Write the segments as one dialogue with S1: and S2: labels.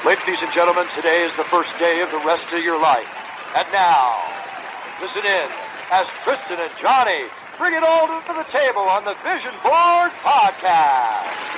S1: Ladies and gentlemen, today is the first day of the rest of your life. And now, listen in as Tristan and Johnny bring it all to the table on the Vision Board Podcast.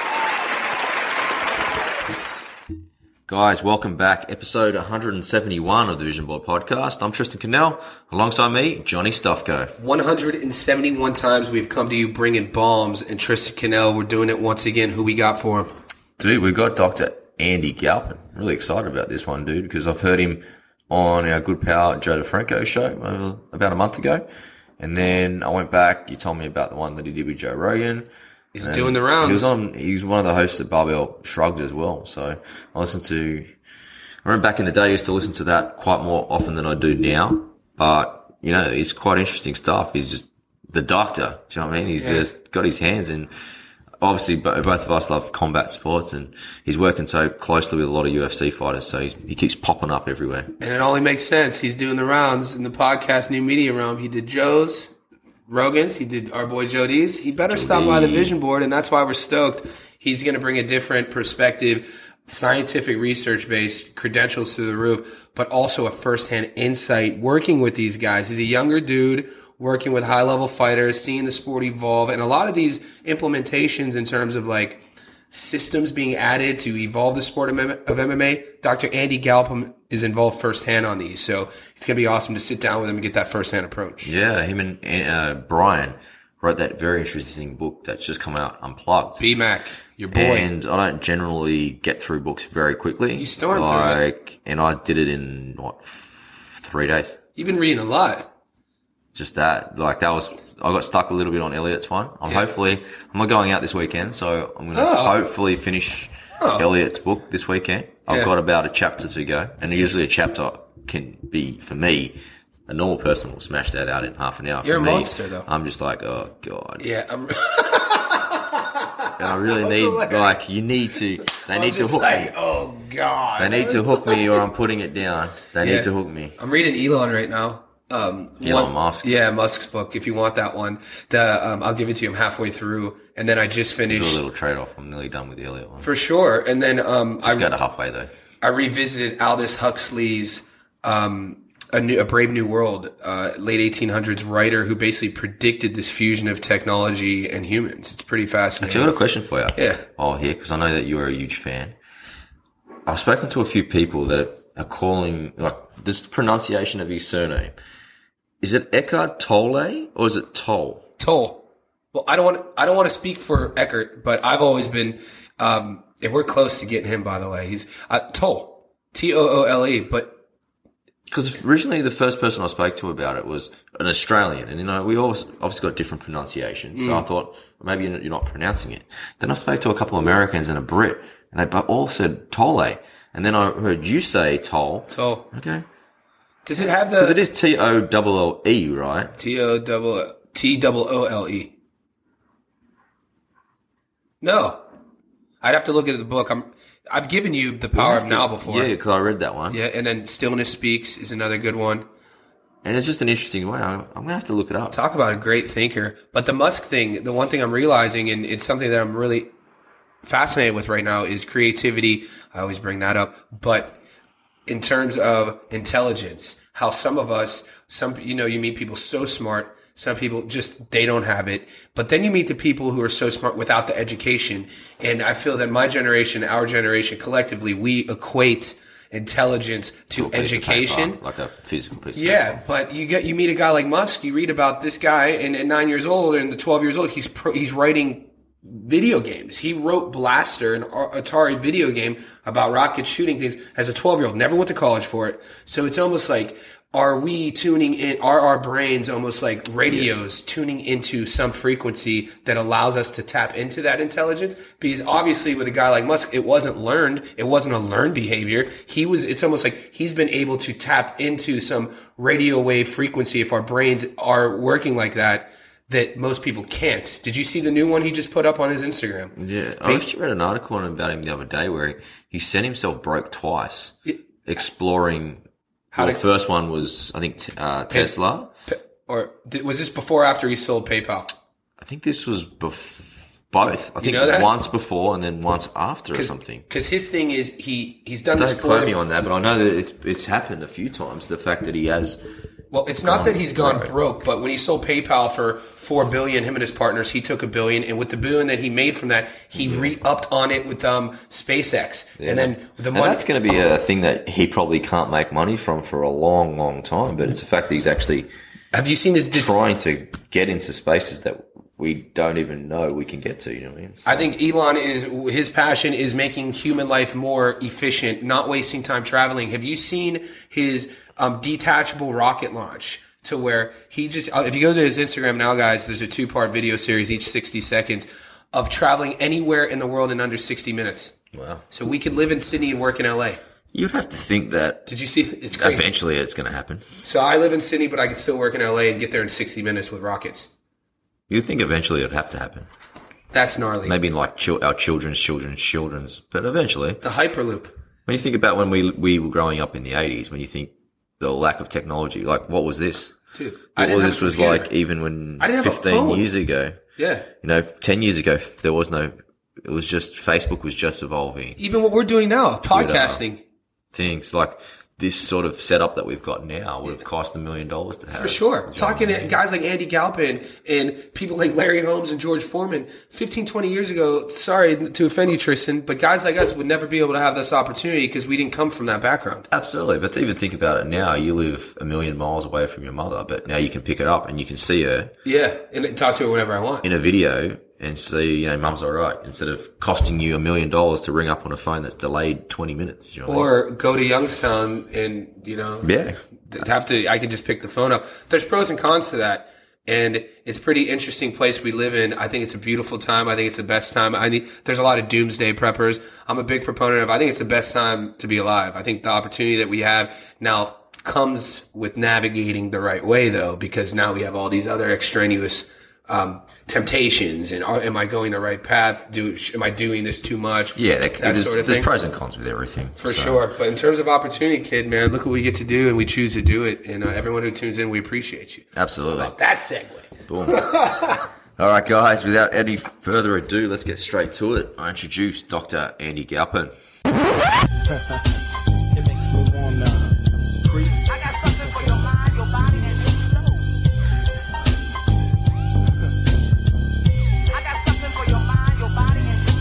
S2: Guys, welcome back. Episode 171 of the Vision Board Podcast. I'm Tristan Cannell. Alongside me, Johnny Stofko.
S3: 171 times we've come to you bringing bombs, and Tristan Cannell, we're doing it once again. Who we got for him?
S2: Dude, we've got Dr. Andy Galpin. Really excited about this one, dude, because I've heard him on our good pal Joe DeFranco show about a month ago. And then I went back. You told me about the one that he did with Joe Rogan.
S3: He's doing the rounds.
S2: He was one of the hosts at Barbell Shrugged as well. So I remember back in the day, I used to listen to that quite more often than I do now. But, you know, it's quite interesting stuff. He's just the doctor. Do you know what I mean? He's just got his hands in. Obviously, both of us love combat sports, and he's working so closely with a lot of UFC fighters, so he keeps popping up everywhere.
S3: And it only makes sense. He's doing the rounds in the podcast new media realm. He did Joe's, Rogan's, he did our boy Jody's. He better stop by the Vision Board, and that's why we're stoked. He's going to bring a different perspective, scientific research-based credentials through the roof, but also a firsthand insight working with these guys. He's a younger dude, working with high-level fighters, seeing the sport evolve, and a lot of these implementations in terms of like systems being added to evolve the sport of MMA, Dr. Andy Galpin is involved firsthand on these. So it's going to be awesome to sit down with him and get that firsthand approach.
S2: Yeah, him and Brian wrote that very interesting book that's just come out, Unplugged.
S3: B-Mac, your boy.
S2: And I don't generally get through books very quickly.
S3: You stormed through it.
S2: And I did it in, 3 days?
S3: You've been reading a lot.
S2: Just that, I got stuck a little bit on Elliot's one. I'm not going out this weekend, so I'm going to hopefully finish Elliot's book this weekend. I've got about a chapter to go, and usually a chapter can be, for me, a normal person will smash that out in half an hour.
S3: You're
S2: for
S3: a
S2: me,
S3: monster, though.
S2: I'm just like, oh God.
S3: Yeah,
S2: and I really need, you need to, they need to hook me.
S3: Oh God.
S2: They need to hook me or I'm putting it down. They need to hook me.
S3: I'm reading Elon right now.
S2: Elon Musk.
S3: Yeah, Musk's book. If you want that one, I'll give it to you. I'm halfway through, and then I just finished.
S2: Do a little trade off. I'm nearly done with the Elliot one.
S3: For sure. And then,
S2: just go to halfway though.
S3: I revisited Aldous Huxley's, A Brave New World, late 1800s writer who basically predicted this fusion of technology and humans. It's pretty fascinating.
S2: Actually, I've got a question for you.
S3: Yeah.
S2: Here, because I know that you're a huge fan. I've spoken to a few people that are calling, this pronunciation of his surname. Is it Eckhart Tolle or is it Tolle?
S3: Tolle. Well, I don't want to speak for Eckhart, but I've always been, and we're close to getting him, by the way. He's, Tolle. Toole, but.
S2: Because originally the first person I spoke to about it was an Australian, and we obviously got different pronunciations, so I thought maybe you're not pronouncing it. Then I spoke to a couple of Americans and a Brit, and they all said Tolle, and then I heard you say Tolle.
S3: Tolle.
S2: Okay.
S3: Does it have the?
S2: Because it is Tolle, right?
S3: Toole. No, I'd have to look at the book. I've given you The Power of Now before.
S2: Yeah, because I read that one.
S3: Yeah, and then Stillness Speaks is another good one.
S2: And it's just an interesting way. I'm going to have to look it up.
S3: Talk about a great thinker. But the Musk thing, the one thing I'm realizing, and it's something that I'm really fascinated with right now, is creativity. I always bring that up. But in terms of intelligence, how some of us, you meet people so smart, some people they don't have it. But then you meet the people who are so smart without the education. And I feel that my generation, our generation, collectively, we equate intelligence to education.
S2: Like a physical piece of
S3: paper. But you meet a guy like Musk, you read about this guy, and at 9 years old and 12 years old, he's writing video games. He wrote Blaster, an Atari video game about rocket shooting things as a 12-year-old. Never went to college for it. So it's almost like, are we tuning in? Are our brains almost like radios tuning into some frequency that allows us to tap into that intelligence? Because obviously with a guy like Musk, it wasn't learned. It wasn't a learned behavior. It's almost like he's been able to tap into some radio wave frequency if our brains are working like that most people can't. Did you see the new one he just put up on his Instagram?
S2: Yeah. I actually read an article about him the other day where he sent himself broke twice exploring. The first one was, I think, Tesla.
S3: Or was this before or after he sold PayPal?
S2: I think this was Both. I think once before and then once after or something.
S3: Because his thing is he's done this.
S2: Don't quote me on that, but I know that it's happened a few times. The fact that he has.
S3: Well, it's not that he's gone broke, but when he sold PayPal for $4 billion, him and his partners, he took $1 billion, and with the $1 billion that he made from that, he re-upped on it with SpaceX, and then the money.
S2: And that's going to be a thing that he probably can't make money from for a long, long time. But it's a fact that he's actually.
S3: Have you seen this?
S2: Trying to get into spaces that we don't even know we can get to. You know what I mean? So.
S3: I think Elon his passion is making human life more efficient, not wasting time traveling. Have you seen his detachable rocket launch to where he just, if you go to his Instagram now, guys, there's a 2-part video series, each 60 seconds of traveling anywhere in the world in under 60 minutes.
S2: Wow.
S3: So we could live in Sydney and work in LA.
S2: You'd have to think that.
S3: Did you see? It's crazy.
S2: Eventually it's going to happen.
S3: So I live in Sydney, but I can still work in LA and get there in 60 minutes with rockets.
S2: You'd think eventually it'd have to happen.
S3: That's gnarly.
S2: Maybe in like our children's, but eventually.
S3: The Hyperloop.
S2: When you think about when we were growing up in the 80s, when you think the lack of technology, like what was this?
S3: Dude,
S2: what was this was like even when 15 years ago.
S3: Yeah.
S2: 10 years ago, it was just, Facebook was just evolving.
S3: Even what we're doing now, podcasting.
S2: Things like this sort of setup that we've got now would have cost $1 million to have.
S3: For sure. Talking to guys like Andy Galpin and people like Larry Holmes and George Foreman 15, 20 years ago, sorry to offend you, Tristan, but guys like us would never be able to have this opportunity because we didn't come from that background.
S2: Absolutely. But even think about it now, you live 1 million miles away from your mother, but now you can pick it up and you can see her.
S3: Yeah. And talk to her whenever I want.
S2: In a video. And see, mum's all right, instead of costing you $1 million to ring up on a phone that's delayed 20 minutes. You know
S3: or go to Youngstown and, I could just pick the phone up. There's pros and cons to that. And it's a pretty interesting place we live in. I think it's a beautiful time. I think it's the best time. There's a lot of doomsday preppers. I'm a big proponent of, I think it's the best time to be alive. I think the opportunity that we have now comes with navigating the right way though, because now we have all these other extraneous temptations and am I going the right path? Am I doing this too much?
S2: Yeah, there's pros and cons with everything.
S3: For sure. But in terms of opportunity, kid, man, look what we get to do and we choose to do it. And everyone who tunes in, we appreciate you.
S2: Absolutely.
S3: That segue.
S2: Boom. All right, guys, without any further ado, let's get straight to it. I introduce Dr. Andy Galpin.
S4: It makes me wanna creep. I got something for your mind, your body, and your soul. I got something for your mind, your body,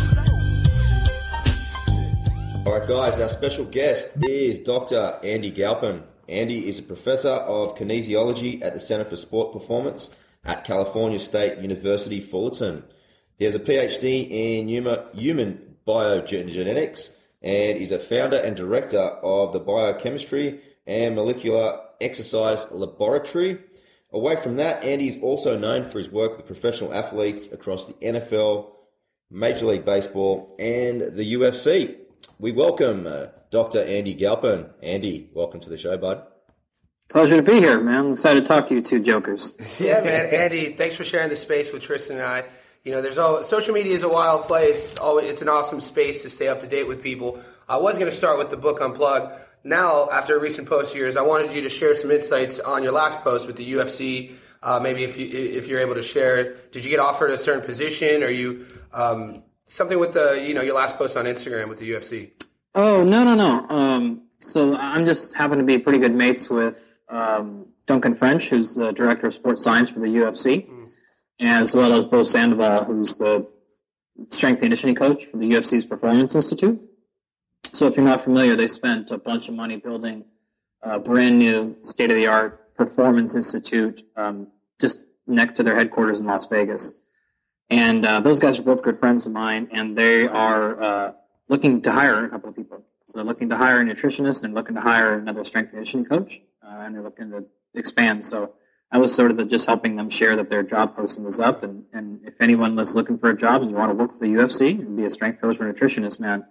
S4: and your soul.
S2: All right, guys, our special guest is Dr. Andy Galpin. Andy is a professor of kinesiology at the Center for Sport Performance at California State University, Fullerton. He has a PhD in human biogenetics and is a founder and director of the Biochemistry and Molecular Exercise Laboratory. Away from that, Andy is also known for his work with professional athletes across the NFL, Major League Baseball, and the UFC. We welcome Dr. Andy Galpin. Andy, welcome to the show, bud.
S5: Pleasure to be here, man. I'm excited to talk to you two jokers.
S3: Yeah, man. Andy, thanks for sharing the space with Tristan and I. Social media is a wild place. It's an awesome space to stay up to date with people. I was going to start with the book Unplugged. Now, after a recent post of yours, I wanted you to share some insights on your last post with the UFC. Maybe if you're able to share, did you get offered a certain position? Are you something with your last post on Instagram with the UFC?
S5: Oh, no. So I'm just happen to be pretty good mates with Duncan French, who's the director of sports science for the UFC, as well as Bo Sandoval, who's the strength and conditioning coach for the UFC's Performance Institute. So if you're not familiar, they spent a bunch of money building a brand new state-of-the-art Performance Institute just next to their headquarters in Las Vegas. And those guys are both good friends of mine, and they are looking to hire a couple of people. So they're looking to hire a nutritionist and looking to hire another strength and conditioning coach, and they're looking to expand. So I was sort of just helping them share that their job posting is up, and if anyone was looking for a job and you want to work for the UFC and be a strength coach or a nutritionist, man,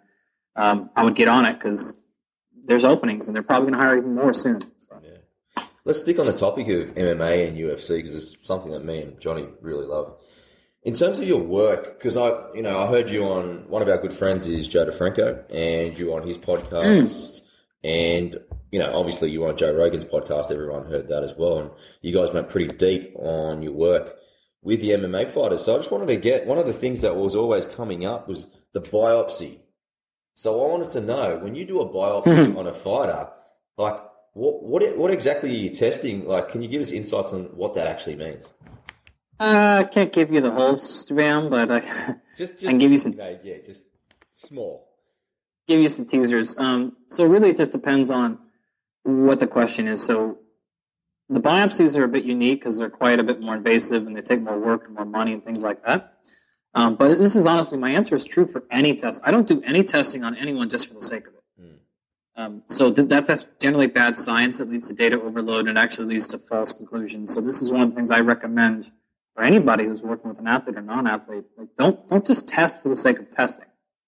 S5: I would get on it because there's openings, and they're probably going to hire even more soon. So.
S2: Yeah. Let's stick on the topic of MMA and UFC because it's something that me and Johnny really love. In terms of your work, because I heard you on, one of our good friends is Joe DeFranco, and you on his podcast, and, obviously you on Joe Rogan's podcast, everyone heard that as well, and you guys went pretty deep on your work with the MMA fighters. So I just wanted to get, one of the things that was always coming up was the biopsy. So I wanted to know, when you do a biopsy on a fighter, like what exactly are you testing? Like, can you give us insights on what that actually means?
S5: I can't give you the whole spam, but I can give you some.
S2: Just small.
S5: Give you some teasers. So really, it just depends on what the question is. So the biopsies are a bit unique because they're quite a bit more invasive and they take more work and more money and things like that. But this is honestly, my answer is true for any test. I don't do any testing on anyone just for the sake of it. So that's generally bad science. It leads to data overload and actually leads to false conclusions. So this is one of the things I recommend for anybody who's working with an athlete or non-athlete. Like, don't just test for the sake of testing.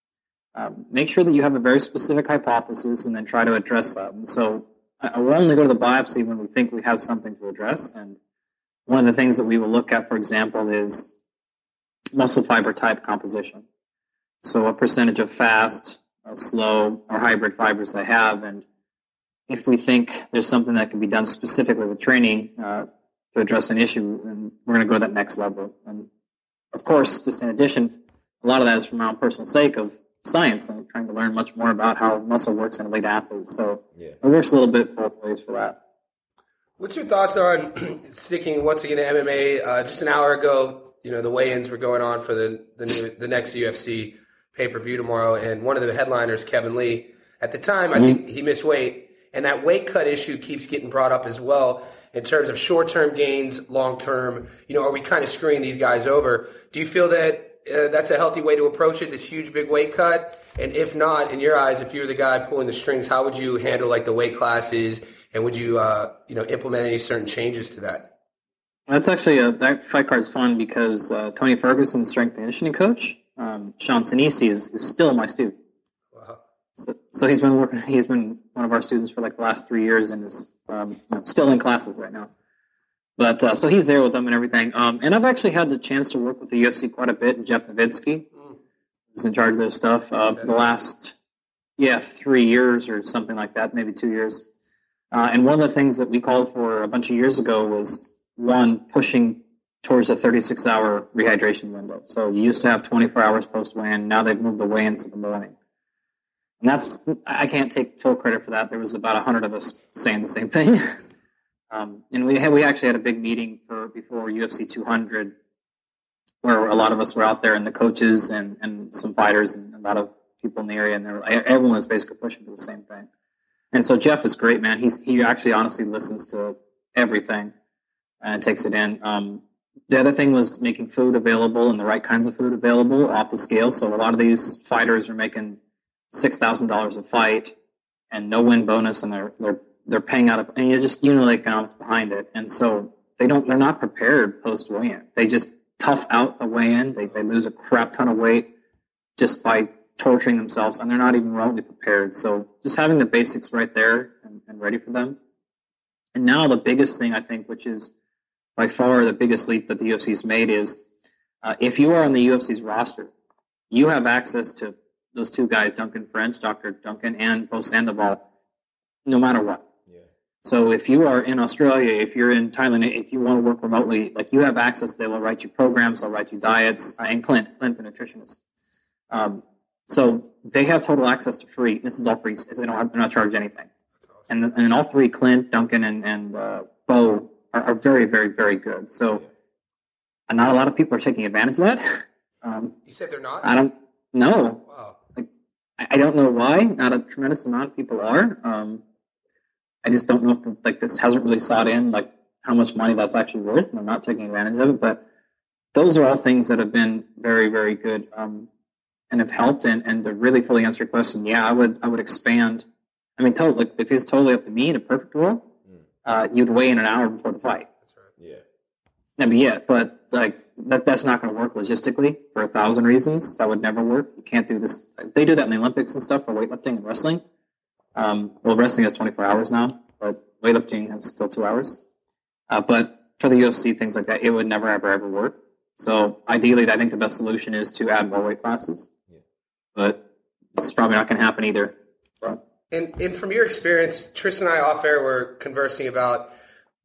S5: Make sure that you have a very specific hypothesis and then try to address that. And so I will only go to the biopsy when we think we have something to address. And one of the things that we will look at, for example, is muscle fiber type composition. So what percentage of fast, slow, or hybrid fibers they have. And if we think there's something that can be done specifically with training to address an issue, then we're going to go to that next level. And of course, just in addition, a lot of that is from my own personal sake of science and trying to learn much more about how muscle works in elite athletes. So it works a little bit both ways for that.
S3: What's your thoughts on sticking once again to MMA? Just an hour ago, the weigh-ins were going on for the next UFC pay-per-view tomorrow, and one of the headliners, Kevin Lee, at the time, I think he missed weight, and that weight cut issue keeps getting brought up as well in terms of short-term gains, long-term. Are we kind of screwing these guys over? Do you feel that that's a healthy way to approach it, this huge, big weight cut? And if not, in your eyes, if you were the guy pulling the strings, how would you handle like the weight classes, and would you, implement any certain changes to that?
S5: That's actually that fight card's fun because Tony Ferguson, strength and conditioning coach, Sean Sinisi is still my student.
S3: Wow.
S5: So he's been working. He's been one of our students for like the last 3 years and is still in classes right now. But so he's there with them and everything. And I've actually had the chance to work with the UFC quite a bit. And Jeff Nowitzki is in charge of their stuff the last 3 years or something like that, maybe 2 years. And one of the things that we called for a bunch of years ago was pushing towards a 36-hour rehydration window. So you used to have 24 hours post-weigh-in. Now they've moved the weigh-ins to the morning. And I can't take full credit for that. There was about 100 of us saying the same thing. And we actually had a big meeting before UFC 200 where a lot of us were out there, and the coaches and some fighters and a lot of people in the area, and everyone was basically pushing for the same thing. And so Jeff is great, man. He actually honestly listens to everything and takes it in. The other thing was making food available and the right kinds of food available off the scale. So a lot of these fighters are making $6,000 a fight and no win bonus, and they're paying out and you just know the economics behind it. And so they're not prepared post weigh-in. They just tough out the weigh-in. They lose a crap ton of weight just by torturing themselves, and they're not even remotely prepared. So just having the basics right there and ready for them. And now the biggest thing, I think, which is by far the biggest leap that the UFC's made, is if you are on the UFC's roster, you have access to those two guys, Duncan French, Dr. Duncan, and Bo Sandoval, no matter what. Yeah. So if you are in Australia, if you're in Thailand, if you want to work remotely, like, you have access. They will write you programs, they'll write you diets, and Clint, the nutritionist. So they have total access to free. This is all free. They're not charged anything. Awesome. And all three, Clint, Duncan, and Bo, are very, very, very good. So not a lot of people are taking advantage of that.
S3: You said they're not?
S5: I don't know.
S3: Wow.
S5: I don't know why. Not a tremendous amount of people are. I just don't know if this hasn't really sought in how much money that's actually worth, and I'm not taking advantage of it. But those are all things that have been very, very good and have helped. And to really fully answer your question, I would expand. I mean, if it's totally up to me in a perfect world, you'd weigh in an hour before the fight.
S3: That's right.
S2: Yeah.
S5: That'd be it. But that's not going to work logistically for 1,000 reasons. That would never work. You can't do this. They do that in the Olympics and stuff for weightlifting and wrestling. Well, wrestling has 24 hours now, but weightlifting has still 2 hours. But for the UFC, things like that, it would never, ever work. So ideally, I think the best solution is to add more weight classes. Yeah. But it's probably not going to happen either. So.
S3: And from your experience, Tristan and I off air were conversing about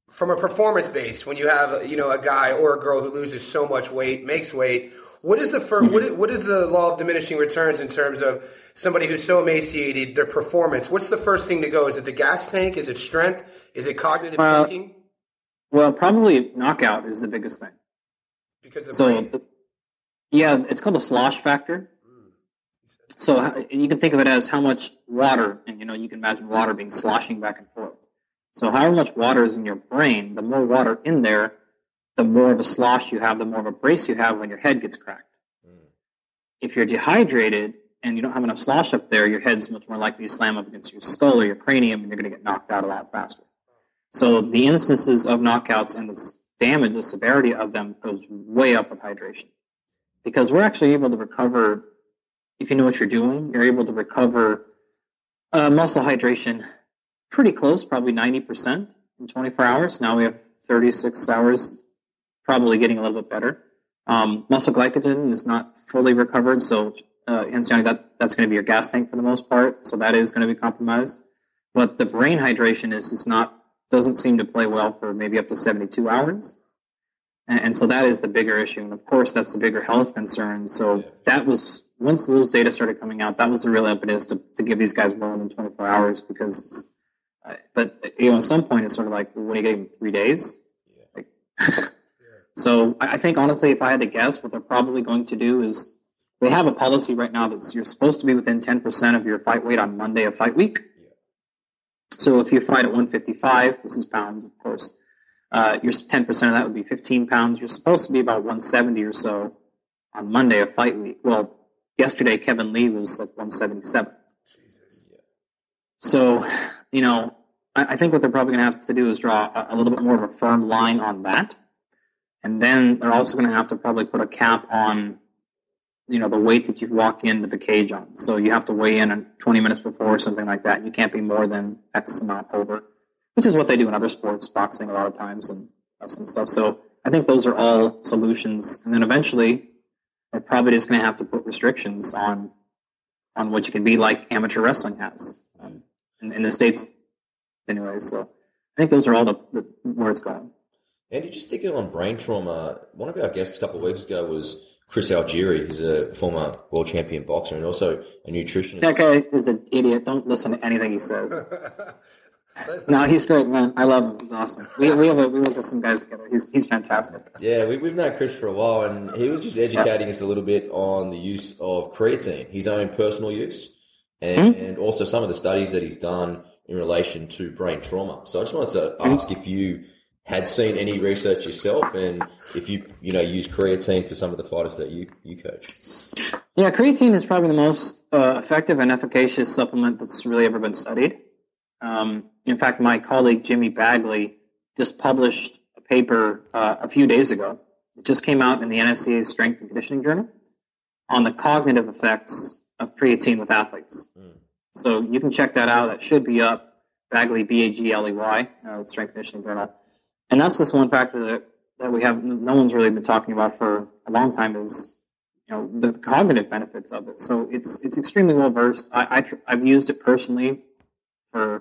S3: from a performance base, when you have a guy or a girl who loses so much weight, makes weight, what is the what is the law of diminishing returns in terms of somebody who's so emaciated, their performance? What's the first thing to go? Is it the gas tank? Is it strength? Is it cognitive thinking?
S5: Well, probably knockout is the biggest thing.
S3: Because of the brain.
S5: It's called the slosh factor. So you can think of it as how much water, and you can imagine water being sloshing back and forth. So however much water is in your brain, the more water in there, the more of a slosh you have, the more of a brace you have when your head gets cracked. If you're dehydrated and you don't have enough slosh up there, your head's much more likely to slam up against your skull or your cranium, and you're going to get knocked out a lot faster. So the instances of knockouts and the damage, the severity of them goes way up with hydration. Because we're actually able to recover, if you know what you're doing, you're able to recover muscle hydration pretty close, probably 90% in 24 hours. Now we have 36 hours, probably getting a little bit better. Muscle glycogen is not fully recovered, so hence, that's going to be your gas tank for the most part, so that is going to be compromised. But the brain hydration doesn't seem to play well for maybe up to 72 hours. And so that is the bigger issue. And of course, that's the bigger health concern. So that was, once those data started coming out, that was the real impetus to give these guys more than 24 hours because, but at some point it's sort of like, what do you give them, 3 days? So I think, honestly, if I had to guess, what they're probably going to do is they have a policy right now that you're supposed to be within 10% of your fight weight on Monday of fight week. So if you fight at 155, this is pounds, of course, your 10% of that would be 15 pounds. You're supposed to be about 170 or so on Monday of fight week. Well, yesterday Kevin Lee was like 177. Jesus. Yeah. So, I think what they're probably going to have to do is draw a little bit more of a firm line on that. And then they're also going to have to probably put a cap on, the weight that you walk into the cage on. So you have to weigh in 20 minutes before or something like that. You can't be more than X amount over, which is what they do in other sports, boxing a lot of times and stuff. So I think those are all solutions. And then eventually they're probably just going to have to put restrictions on what you can be like amateur wrestling has in the States anyway. So I think those are all the where it's going.
S2: Andy, just thinking on brain trauma, one of our guests a couple of weeks ago was Chris Algieri. He's a former world champion boxer and also a nutritionist.
S5: That guy is an idiot. Don't listen to anything he says. No, he's great, man. I love him. He's awesome. We work with some guys together. He's fantastic.
S2: Yeah, we've known Chris for a while, and he was just educating us a little bit on the use of creatine, his own personal use, and also some of the studies that he's done in relation to brain trauma. So I just wanted to ask if you had seen any research yourself, and if you use creatine for some of the fighters that you coach.
S5: Yeah, creatine is probably the most effective and efficacious supplement that's really ever been studied. In fact, my colleague Jimmy Bagley just published a paper a few days ago. It just came out in the NSCA Strength and Conditioning Journal on the cognitive effects of creatine with athletes. So you can check that out. That should be up. Bagley, Bagley, Strength and Conditioning Journal. And that's just one factor that we have. No one's really been talking about for a long time is, the cognitive benefits of it. So it's extremely well versed. I've used it personally for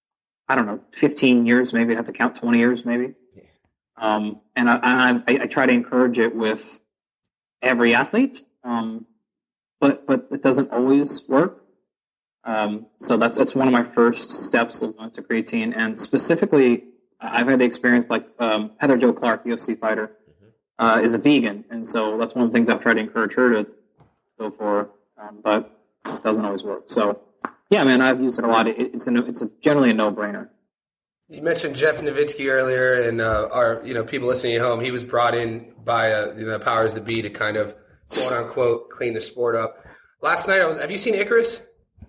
S5: 15 years, maybe. I'd have to count 20 years, maybe. Yeah. And I try to encourage it with every athlete, but it doesn't always work. So that's one of my first steps of going to creatine, and specifically, I've had the experience like Heather Jo Clark, UFC fighter, is a vegan, and so that's one of the things I've tried to encourage her to go for, but it doesn't always work. So, yeah, man, I've used it a lot. It's generally a no-brainer.
S3: You mentioned Jeff Nowitzki earlier, and our people listening at home. He was brought in by the powers that be to kind of quote unquote clean the sport up. Last night, have you seen Icarus?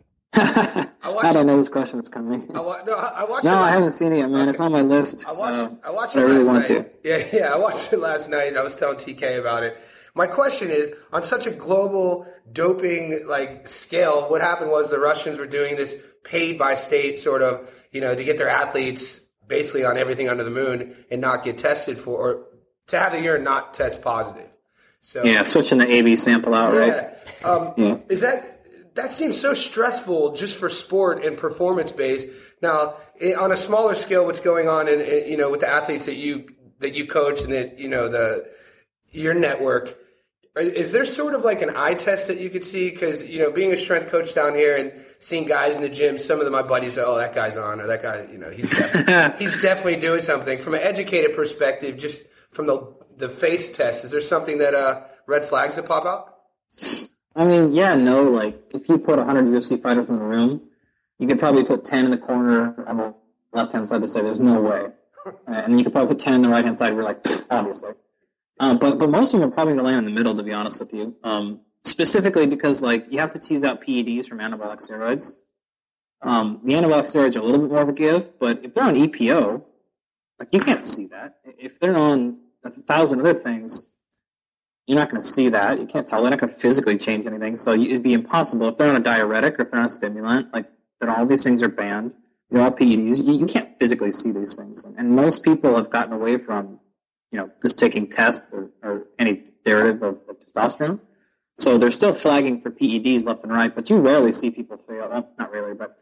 S5: I don't know this question was coming.
S3: I watched.
S5: No, I haven't seen it yet, man. Okay. It's on my list.
S3: I watched it last night. Yeah, I watched it last night, and I was telling TK about it. My question is, on such a global doping scale, what happened was the Russians were doing this paid by state sort of, to get their athletes basically on everything under the moon and not get tested for, or to have the urine not test positive. So
S5: yeah, switching the AB sample out, right?
S3: Is that? that seems so stressful just for sport and performance based. Now, on a smaller scale, what's going on in with the athletes that you coach and that your network, is there sort of like an eye test that you could see? Because being a strength coach down here and seeing guys in the gym, some of my buddies are, that guy's on, or that guy, he's definitely doing something. From an educated perspective, just from the face test, is there something that red flags that pop out?
S5: I mean, yeah, no. Like, if you put 100 UFC fighters in the room, you could probably put 10 in the corner on the left-hand side to say there's no way. And you could probably put 10 in the right-hand side where you're like, obviously. But most of them are probably going to land in the middle, to be honest with you. Specifically because, you have to tease out PEDs from anabolic steroids. The anabolic steroids are a little bit more of a give, but if they're on EPO, you can't see that. If they're on 1,000 other things, you're not going to see that. You can't tell. They're not going to physically change anything. So it'd be impossible. If they're on a diuretic or if they're on a stimulant, then all these things are banned. They're all PEDs. You can't physically see these things. And most people have gotten away from, just taking test or any derivative of testosterone. So they're still flagging for PEDs left and right, but you rarely see people fail. Well, not really, but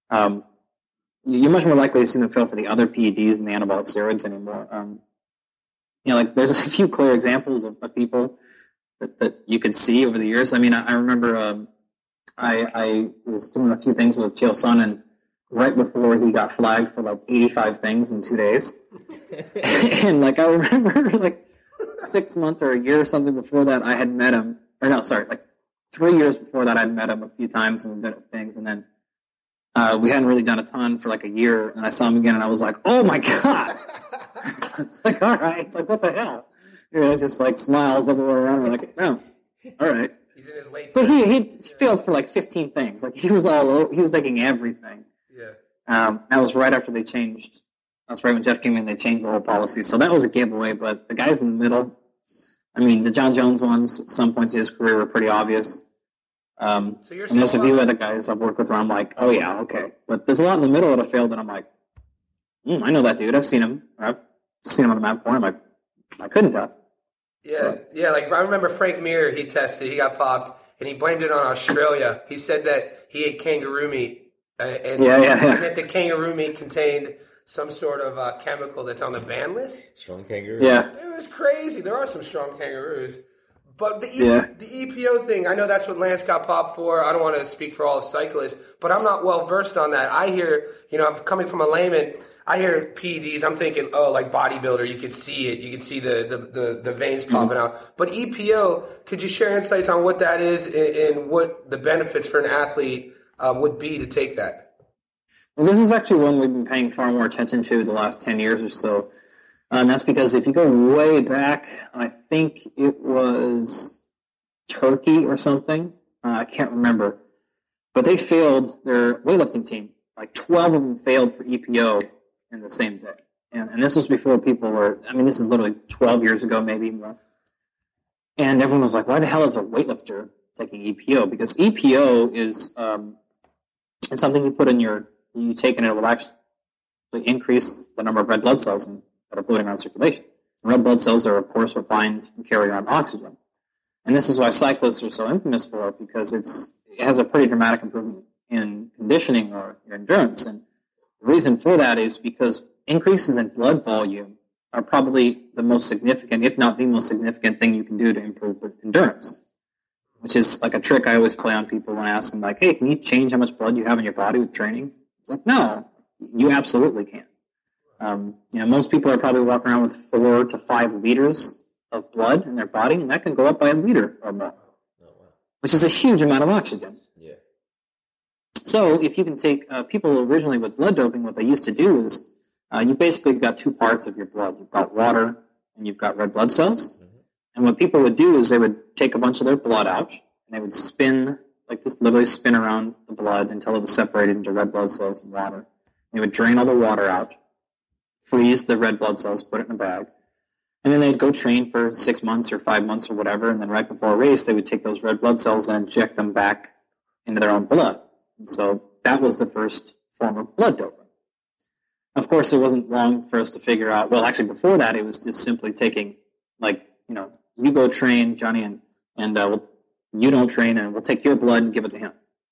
S5: you're much more likely to see them fail for the other PEDs and the anabolic steroids anymore. There's a few clear examples of people that you could see over the years. I mean, I remember I was doing a few things with Chael Sonnen right before he got flagged for 85 things in 2 days. And I remember 6 months or a year or something before that I had met him. Or no, sorry, 3 years before that I'd met him a few times and we've done things. And then we hadn't really done a ton for a year. And I saw him again and I was like, oh my God. It's all right. What the hell? It's just smiles everywhere around. I'm like, no, all right.
S3: He's in his late.
S5: But he failed for 15 things. He was he was taking everything.
S3: Yeah.
S5: That was right after they changed. That's right when Jeff came in. They changed the whole policy, so that was a giveaway. But the guys in the middle, I mean, the John Jones ones at some points in his career were pretty obvious.
S3: So you're
S5: and there's a few other guys I've worked with where I'm like, oh yeah, okay. But there's a lot in the middle that have failed, and I'm like, I know that dude. I've seen him. I've seen him on the map before. I'm like, I couldn't tell.
S3: Yeah, yeah. I remember Frank Mir. He tested. He got popped, and he blamed it on Australia. He said that he ate kangaroo meat, and that the kangaroo meat contained some sort of chemical that's on the ban list.
S2: Strong kangaroo.
S5: Yeah,
S3: it was crazy. There are some strong kangaroos, but the EPO thing. I know that's what Lance got popped for. I don't want to speak for all of cyclists, but I'm not well versed on that. I hear, I'm coming from a layman. I hear PEDs, I'm thinking, bodybuilder, you can see it. You can see the veins popping out. But EPO, could you share insights on what that is and what the benefits for an athlete would be to take that?
S5: Well, this is actually one we've been paying far more attention to the last 10 years or so. And that's because if you go way back, I think it was Turkey or something. I can't remember. But they failed their weightlifting team. 12 of them failed for EPO in the same day. And this was before people were, this is literally 12 years ago, maybe more. And everyone was like, why the hell is a weightlifter taking EPO? Because EPO is it's something you put in you take and it will actually increase the number of red blood cells that are floating around circulation. And red blood cells are, of course, what bind and carry around oxygen. And this is why cyclists are so infamous for it, because it has a pretty dramatic improvement in conditioning or your endurance. And the reason for that is because increases in blood volume are probably the most significant, if not the most significant thing you can do to improve endurance, which is a trick I always play on people when I ask them, hey, can you change how much blood you have in your body with training? It's like, no, you absolutely can. Most people are probably walking around with 4 to 5 liters of blood in their body, and that can go up by a liter or more, which is a huge amount of oxygen.
S2: Yeah.
S5: So if you can take people originally with blood doping, what they used to do is you basically got 2 parts of your blood. You've got water and you've got red blood cells. Mm-hmm. And what people would do is they would take a bunch of their blood out and they would spin, just literally spin around the blood until it was separated into red blood cells and water. They would drain all the water out, freeze the red blood cells, put it in a bag, and then they'd go train for 6 months or 5 months or whatever, and then right before a race, they would take those red blood cells and inject them back into their own blood. And so that was the first form of blood doping. Of course, it wasn't long for us to figure out, well, actually before that, it was just simply taking, you go train, Johnny, and you don't train, and we'll take your blood and give it to him.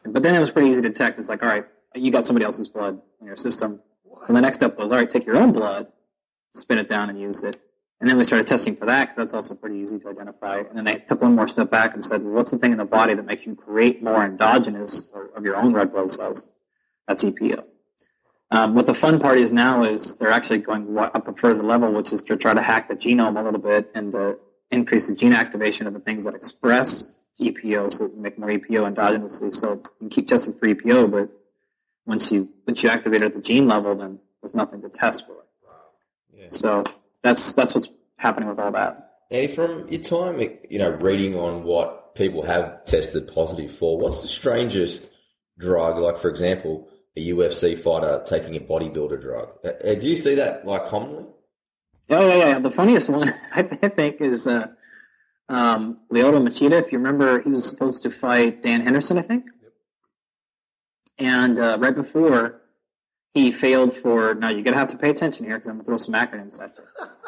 S5: But then it was pretty easy to detect. It's like, all right, you got somebody else's blood in your system. So the next step was, all right, take your own blood, spin it down, and use it. And then we started testing for that, because that's also pretty easy to identify. And then they took one more step back and said, well, what's the thing in the body that makes you create more endogenous of your own red blood cells? That's EPO. What the fun part is now is they're actually going up a further level, which is to try to hack the genome a little bit and to increase the gene activation of the things that express EPO, so that you make more EPO endogenously. So you can keep testing for EPO, but once you activate it at the gene level, then there's nothing to test for.
S2: Yeah.
S5: So that's what's happening with all that.
S2: Andy, from your time, reading on what people have tested positive for, what's the strangest drug? Like, for example, a UFC fighter taking a bodybuilder drug. Do you see that commonly?
S5: Oh yeah. The funniest one I think is Lyoto Machida. If you remember, he was supposed to fight Dan Henderson, I think. And right before, he failed for. Now you're gonna have to pay attention here because I'm gonna throw some acronyms at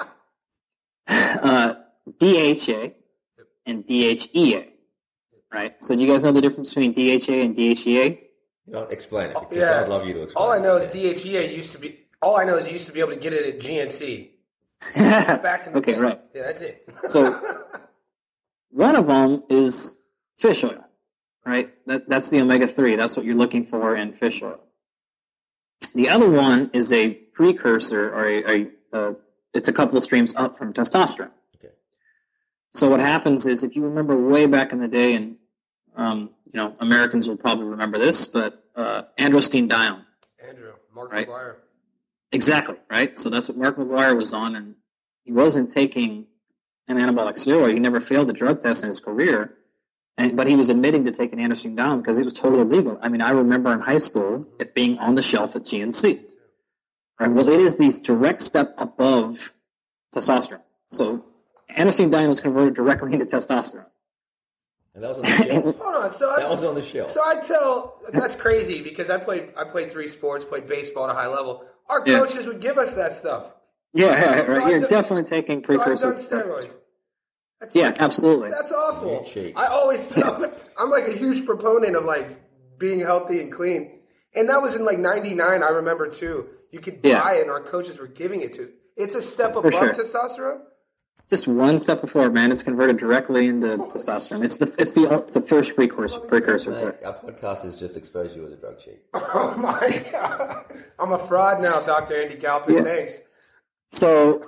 S5: you. DHA and DHEA. Right. So do you guys know the difference between DHA and DHEA?
S2: Explain it, because I'd love you to explain.
S3: All I know is DHEA used to be. All I know is you used to be able to get it at GNC. Back in the day.
S5: Right.
S3: Yeah, that's it.
S5: So one of them is fish oil, right? That's the omega-3. That's what you're looking for in fish oil. The other one is a precursor, or it's a couple of streams up from testosterone.
S2: Okay.
S5: So what happens is, if you remember way back in the day, and Americans will probably remember this, but androstenedione.
S3: Mark
S5: right?
S3: McGuire.
S5: Exactly, right? So that's what Mark McGuire was on, and he wasn't taking an anabolic steroid. He never failed the drug test in his career, but he was admitting to taking androstenedione because it was totally illegal. I mean, I remember in high school it being on the shelf at GNC. Right? Well, it is the direct step above testosterone. So androstenedione was converted directly into testosterone.
S2: And that was on the shelf.
S3: Hold on,
S2: that was on the shelf.
S3: So that's crazy because I played 3 sports, played baseball at a high level. Our coaches would give us that stuff.
S5: Yeah, right. So You're definitely taking precursors.
S3: So I've done steroids.
S5: Absolutely.
S3: That's awful. I always tell I'm like a huge proponent of being healthy and clean. And that was in 99, I remember too. You could buy it and our coaches were giving it to. It's a step above testosterone?
S5: Just one step before, man. It's converted directly into testosterone. It's the first precursor.
S2: Mate, our podcast has just exposed you as a drug cheat.
S3: Oh my God. I'm a fraud now, Dr. Andy Galpin. Yeah. Thanks.
S5: So,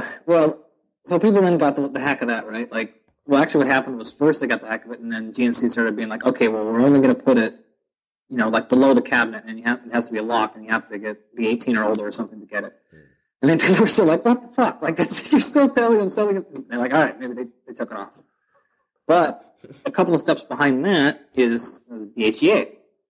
S5: so people then got the hack of that, right? Actually what happened was first they got the hack of it, and then GNC started being like, okay, well, we're only going to put it, below the cabinet, and it has to be a lock, and you have to be 18 or older or something to get it. And then people were still like, what the fuck? You're still telling them selling it. They're like, all right, maybe they took it off. But a couple of steps behind that is DHEA.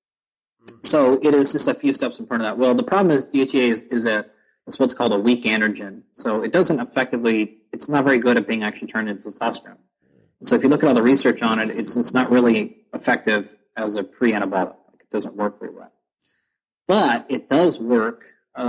S5: So it is just a few steps in front of that. Well, the problem is DHEA is what's called a weak androgen. So it doesn't it's not very good at being actually turned into testosterone. So if you look at all the research on it, it's not really effective as a pre-anabolic. It doesn't work very well. But it does work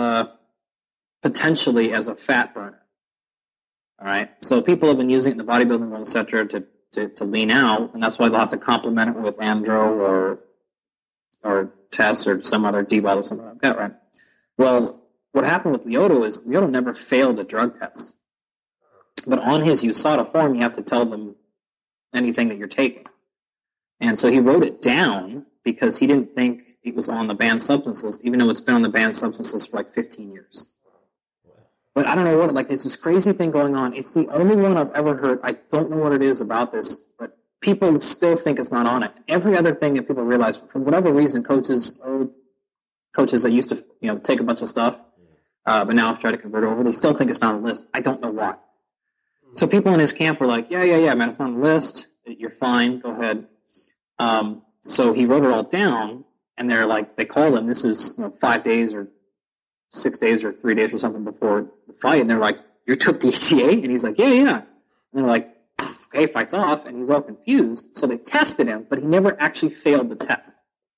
S5: potentially as a fat burner. All right. So people have been using it in the bodybuilding world, et cetera, to lean out, and that's why they'll have to complement it with Andro or Tess or some other D-bot or something like that, right? Well, what happened with Lyoto is Lyoto never failed a drug test. But on his USADA form, you have to tell them anything that you're taking. And so he wrote it down because he didn't think it was on the banned substance list, even though it's been on the banned substance list for 15 years. But I don't know what, there's this crazy thing going on. It's the only one I've ever heard. I don't know what it is about this, but people still think it's not on it. Every other thing that people realize, for whatever reason, coaches that used to, take a bunch of stuff, but now I've tried to convert over, they still think it's not on the list. I don't know why. So people in his camp were like, yeah, man, it's not on the list. You're fine. Go ahead. So he wrote it all down, and they're like, they call him. This is 5 days or 6 days or 3 days or something before the fight, and they're like, you took DHEA? And he's like, yeah. And they're like, okay, fight's off, and he's all confused. So they tested him, but he never actually failed the test.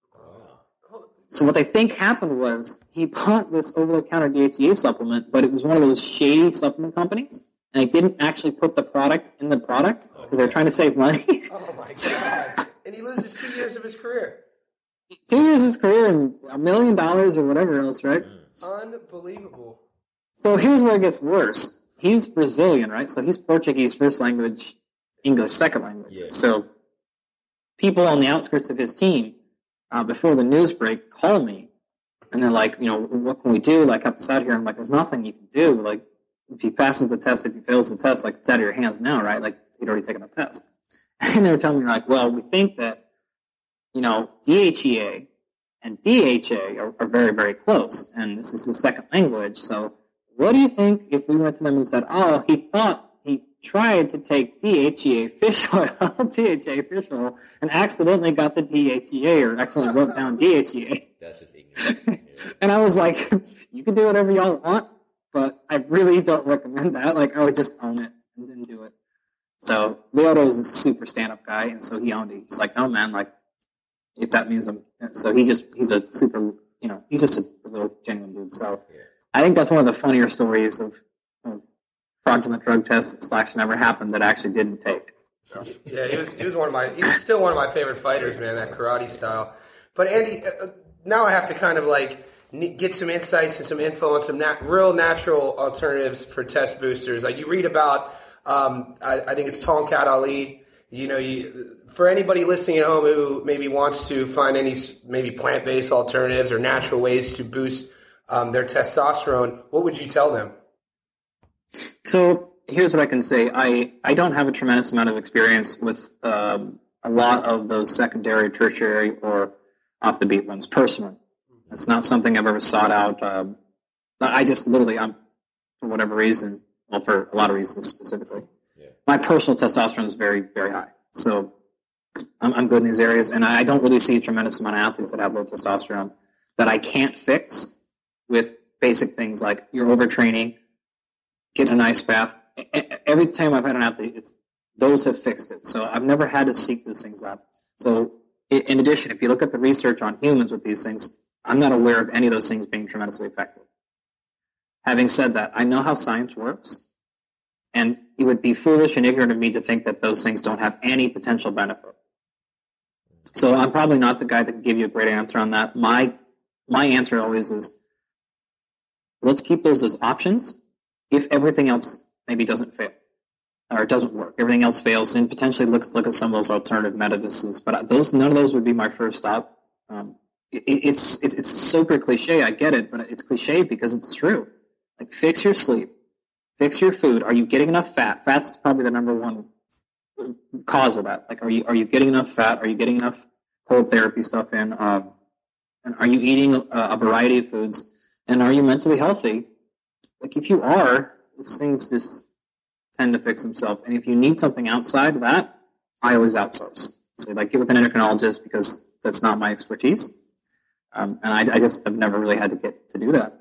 S5: So what they think happened was he bought this over-the-counter DHEA supplement, but it was one of those shady supplement companies, and they didn't actually put the product in the product because they're trying to save money.
S3: Oh, my God. And he loses 2 years of his career.
S5: 2 years of his career and $1 million or whatever else, right?
S3: Unbelievable.
S5: So here's where it gets worse. He's Brazilian, right? So he's Portuguese first language, English second language.
S2: Yeah.
S5: So people on the outskirts of his team, before the news break, call me. And they're like, what can we do? Like, help us out here. I'm like, there's nothing you can do. Like, if he passes the test, if he fails the test, like, it's out of your hands now, right? Like, he'd already taken the test. And they were telling me, like, well, we think that, DHEA and DHA are very, very close. And this is the second language. So what do you think if we went to them and said, oh, he tried to take DHEA fish oil, DHA fish oil, and accidentally got the DHEA or accidentally wrote down DHEA.
S2: That's just ignorant.
S5: And I was like, you can do whatever y'all want, but I really don't recommend that. Like, I would just own it and then do it. So Lyoto is a super stand-up guy, and so he owned it. He's like, no, man, like, if that means I'm... So he's a super, he's just a little genuine dude. So I think that's one of the funnier stories of fraudulent drug tests / never happened that I actually didn't take.
S3: Yeah, he was he's still one of my favorite fighters, man, that karate style. But Andy, now I have to kind of like get some insights and some info on some real natural alternatives for test boosters. Like you read about, I think it's Tonkat Ali. For anybody listening at home who maybe wants to find any maybe plant-based alternatives or natural ways to boost their testosterone, what would you tell them?
S5: So here's what I can say. I don't have a tremendous amount of experience with a lot of those secondary, tertiary, or off-the-beat ones personally. It's not something I've ever sought out. I just literally, for whatever reason, well, for a lot of reasons specifically, my personal testosterone is very, very high. So I'm good in these areas, and I don't really see a tremendous amount of athletes that have low testosterone that I can't fix with basic things like you're overtraining, getting an ice bath. Every time I've had an athlete, those have fixed it. So I've never had to seek those things out. So in addition, if you look at the research on humans with these things, I'm not aware of any of those things being tremendously effective. Having said that, I know how science works, and it would be foolish and ignorant of me to think that those things don't have any potential benefit. So I'm probably not the guy that can give you a great answer on that. My answer always is, let's keep those as options. If everything else maybe doesn't fail or it doesn't work, everything else fails, then potentially look at some of those alternative medicines. But none of those would be my first stop. It's super cliche. I get it, but it's cliche because it's true. Like, fix your sleep, fix your food. Are you getting enough fat? Fat's probably the number one cause of that. Like, are you getting enough fat? Are you getting enough cold therapy stuff in? And are you eating a variety of foods? And are you mentally healthy? Like, if you are, these things just tend to fix themselves. And if you need something outside of that, I always outsource. So, like, get with an endocrinologist because that's not my expertise. And I just have never really had to get to do that.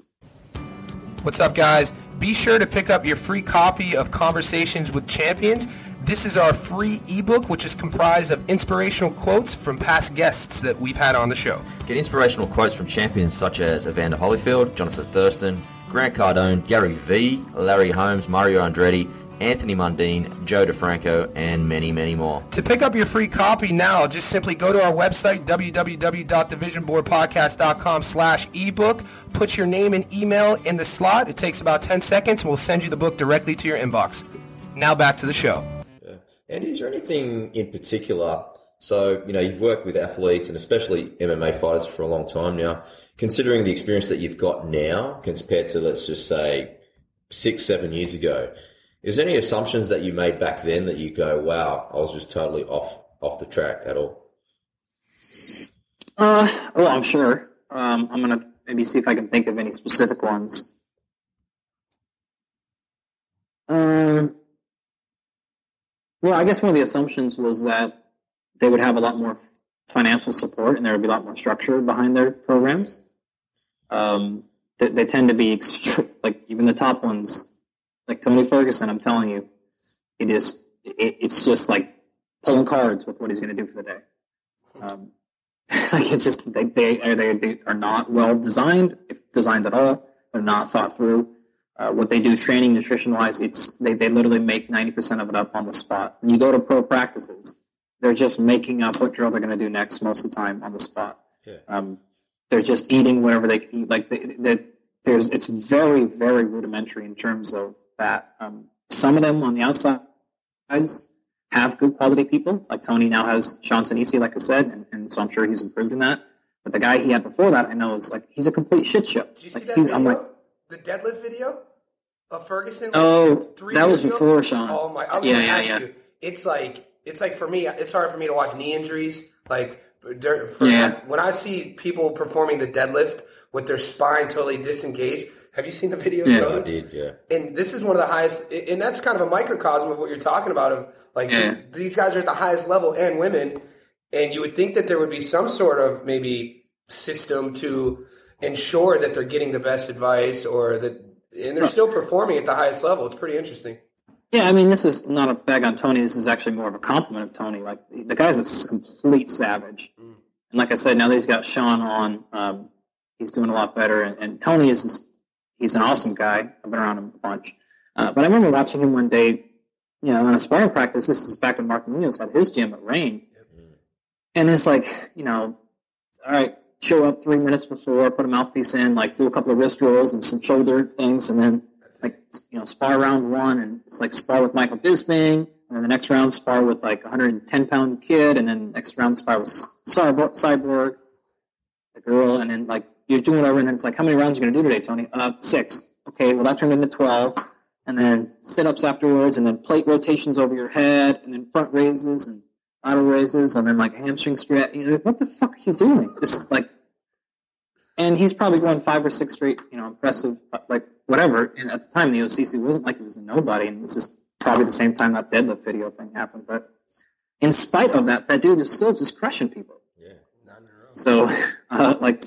S3: What's up, guys? Be sure to pick up your free copy of Conversations with Champions. This is our free ebook, which is comprised of inspirational quotes from past guests that we've had on the show.
S2: Get inspirational quotes from champions such as Evander Holyfield, Jonathan Thurston, Grant Cardone, Gary Vee, Larry Holmes, Mario Andretti, Anthony Mundine, Joe DeFranco, and many, many more.
S3: To pick up your free copy now, just simply go to our website, www.thevisionboardpodcast.com/ebook. Put your name and email in the slot. It takes about 10 seconds, and we'll send you the book directly to your inbox. Now back to the show.
S2: Yeah. And is there anything in particular, so, you've worked with athletes and especially MMA fighters for a long time now, considering the experience that you've got now compared to, let's just say, 6-7 years ago, is there any assumptions that you made back then that you go, wow, I was just totally off the track at all?
S5: Well, I'm sure. I'm going to maybe see if I can think of any specific ones. Well, I guess one of the assumptions was that they would have a lot more financial support and there would be a lot more structure behind their programs. They tend to be, like, even the top ones, like Tony Ferguson, I'm telling you, it's just like pulling cards with what he's going to do for the day. Like, it's just they are not well designed, if designed at all. They're not thought through. What they do, training, nutrition wise, they literally make 90% of it up on the spot. When you go to pro practices, they're just making up what drill they're going to do next most of the time on the spot.
S2: Yeah.
S5: They're just eating whatever they can eat. Like it's very, very rudimentary in terms of that. Some of them on the outside have good quality people. Like Tony now has Sean Sinisi, like I said, and so I'm sure he's improved in that. But the guy he had before that, I know, is like he's a complete shit show.
S3: Did you see
S5: like,
S3: that video?
S5: I'm like,
S3: the deadlift video of Ferguson?
S5: That was
S3: years
S5: before
S3: ago?
S5: Sean.
S3: Oh my! I was going to ask you. It's like for me, it's hard for me to watch knee injuries. Like when I see people performing the deadlift with their spine totally disengaged. Have you seen the video?
S2: Yeah, I did. Yeah.
S3: And this is one of the highest, and that's kind of a microcosm of what you're talking about. Of like these guys are at the highest level, and women, and you would think that there would be some sort of maybe system to ensure that they're getting the best advice, or that, and they're still performing at the highest level. It's pretty interesting.
S5: Yeah, I mean, this is not a bag on Tony. This is actually more of a compliment of Tony. Like the guy's a complete savage, and like I said, now that he's got Sean on, he's doing a lot better. And Tony is just, he's an awesome guy. I've been around him a bunch, but I remember watching him one day, in a sparring practice. This is back when Mark Munoz had his gym at Rain, and it's like, all right, show up 3 minutes before, put a mouthpiece in, like do a couple of wrist rolls and some shoulder things, and then spar round one, and it's like spar with Michael Bisping, and then the next round spar with like a 110-pound kid, and then next round spar with Cyborg, the girl, and then like you're doing whatever, and then it's like, how many rounds are you going to do today, Tony? 6. Okay, well that turned into 12, and then sit-ups afterwards, and then plate rotations over your head, and then front raises and lateral raises, and then like hamstring stretch. What the fuck are you doing? Just like, and he's probably going 5 or 6 straight, impressive, like whatever. And at the time, the OCC wasn't like he was a nobody, and this is probably the same time that deadlift video thing happened. But in spite of that, that dude is still just crushing people.
S2: Yeah, not in a row.
S5: So, I'm like,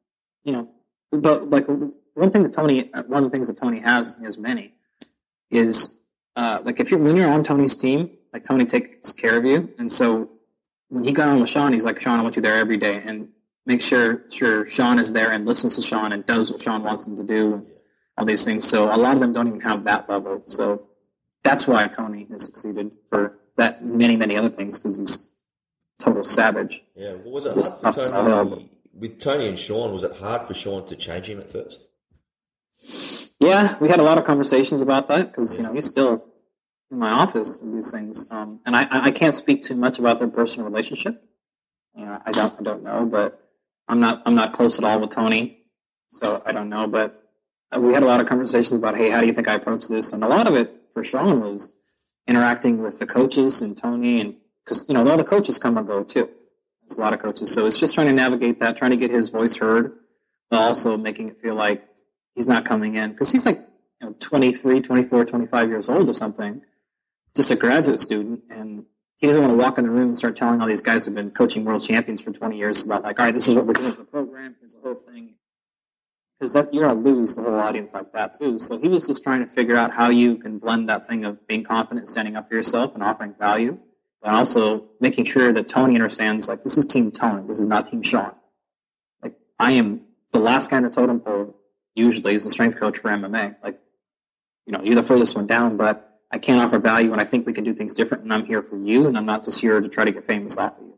S5: but like one of the things that Tony has, he has many, is like when you're on Tony's team, like Tony takes care of you, and so when he got on with Sean, he's like, Sean, I want you there every day, and make sure Sean is there and listens to Sean and does what Sean wants him to do, and all these things. So a lot of them don't even have that level. So that's why Tony has succeeded for that many, many other things, because he's total savage.
S2: Yeah, what was it hard for Tony? With Tony and Sean, was it hard for Sean to change him at first?
S5: Yeah, we had a lot of conversations about that, because he's still in my office and these things, and I can't speak too much about their personal relationship. I don't know, but I'm not close at all with Tony, so I don't know. But we had a lot of conversations about, hey, how do you think I approach this? And a lot of it for Sean was interacting with the coaches and Tony, and because a lot of coaches come and go too. There's a lot of coaches, so it's just trying to navigate that, trying to get his voice heard, but also making it feel like he's not coming in, because he's like 23, 24, 25 years old or something, just a graduate student, and he doesn't want to walk in the room and start telling all these guys who've been coaching world champions for 20 years about, like, all right, this is what we're doing for the program, here's the whole thing. Because you're going to lose the whole audience like that, too. So he was just trying to figure out how you can blend that thing of being confident, standing up for yourself, and offering value, but also making sure that Tony understands, like, this is Team Tony, this is not Team Sean. Like, I am the last guy in the totem pole, usually, as a strength coach for MMA. Like, you're the furthest one down, but I can't offer value, and I think we can do things different, and I'm here for you, and I'm not just here to try to get famous off of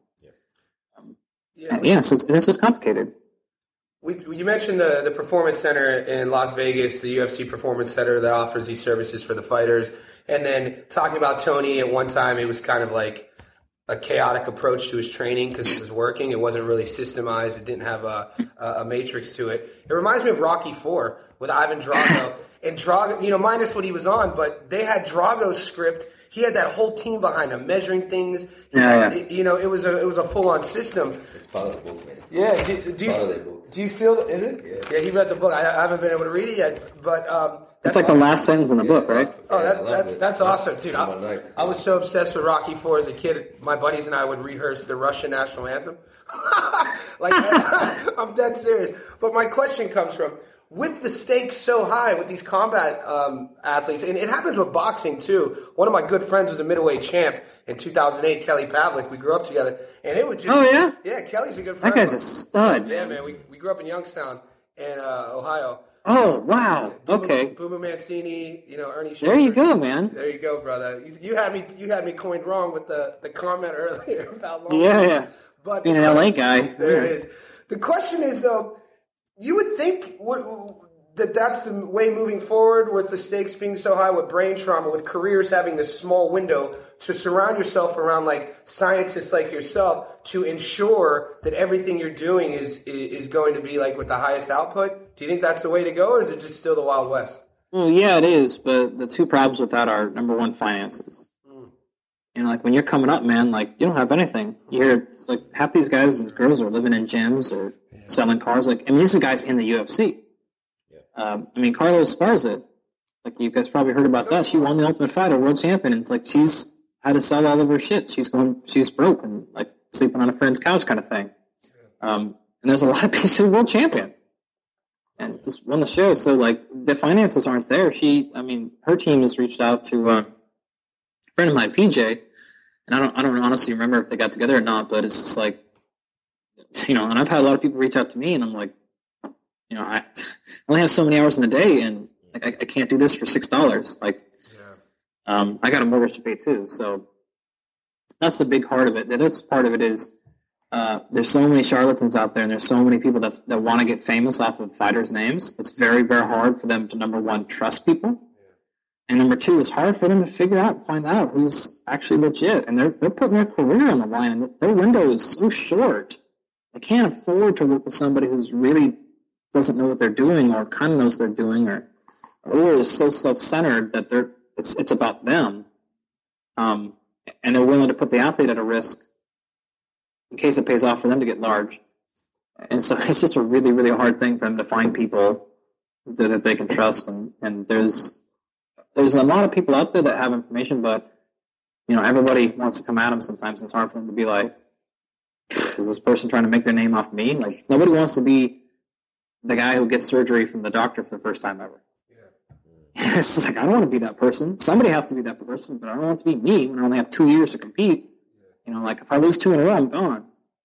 S5: you. So this was complicated.
S3: You mentioned the Performance Center in Las Vegas, the UFC Performance Center that offers these services for the fighters, and then talking about Tony at one time, it was kind of like a chaotic approach to his training because it was working. It wasn't really systemized. It didn't have a matrix to it. It reminds me of Rocky IV with Ivan Drago. And Drago, minus what he was on, but they had Drago's script. He had that whole team behind him, measuring things. It was a full-on system.
S2: It's part of the book, man.
S3: Yeah. Do you feel? Is it? Yeah. He read the book. I haven't been able to read it yet, but
S5: it's like the last sentence in the book, right?
S3: Oh, that's awesome, dude. I was so obsessed with Rocky IV as a kid. My buddies and I would rehearse the Russian national anthem. I'm dead serious. But my question comes from, with the stakes so high with these combat athletes, and it happens with boxing too. One of my good friends was a middleweight champ in 2008, Kelly Pavlik. We grew up together, and it would just...
S5: Oh, yeah?
S3: Yeah, Kelly's a good friend.
S5: That guy's a stud.
S3: Yeah, man. We grew up in Youngstown in Ohio.
S5: Oh, wow. Okay.
S3: Booba Mancini, Ernie Schaefer.
S5: There you go, man.
S3: There you go, brother. You had me coined wrong with the comment earlier about long.
S5: Yeah.
S3: But
S5: being an LA guy.
S3: There it is. The question is, though, you would think that's the way moving forward with the stakes being so high, with brain trauma, with careers having this small window to surround yourself around like scientists like yourself to ensure that everything you're doing is going to be like with the highest output. Do you think that's the way to go, or is it just still the Wild West?
S5: Well, yeah, it is, but the two problems with that are, number one, finances. And like when you're coming up, man, like you don't have anything. You hear it's like half these guys and girls are living in gyms or selling cars. Like, I mean, these are guys in the UFC. I mean, Carlos Esparza, like you guys probably heard about that. She won the Ultimate Fighter, world champion. And it's like she's had to sell all of her shit. She's broke and like sleeping on a friend's couch kind of thing. And there's a lot of people. She's a world champion and just won the show. So like the finances aren't there. Her team has reached out to a friend of mine, PJ, and I don't honestly remember if they got together or not. But it's just like, and I've had a lot of people reach out to me, and I'm like, I only have so many hours in the day, and like I can't do this for $6. Like, I got a mortgage to pay too, so that's the big part of it. The other part of it is there's so many charlatans out there, and there's so many people that want to get famous off of fighters' names. It's very, very hard for them to, number one, trust people, and number two, it's hard for them to find out who's actually legit, and they're putting their career on the line, and their window is so short. They can't afford to work with somebody who's really doesn't know what they're doing, or kind of knows they're doing, or is so self-centered that it's about them, and they're willing to put the athlete at a risk in case it pays off for them to get large. And so it's just a really, really hard thing for them to find people that they can trust. And there's a lot of people out there that have information, but everybody wants to come at them sometimes. It's hard for them to be like, is this person trying to make their name off me? Like, nobody wants to be the guy who gets surgery from the doctor for the first time ever. Yeah. It's just like, I don't want to be that person. Somebody has to be that person, but I don't want it to be me when I only have 2 years to compete. Like if I lose 2 in a row, I'm gone.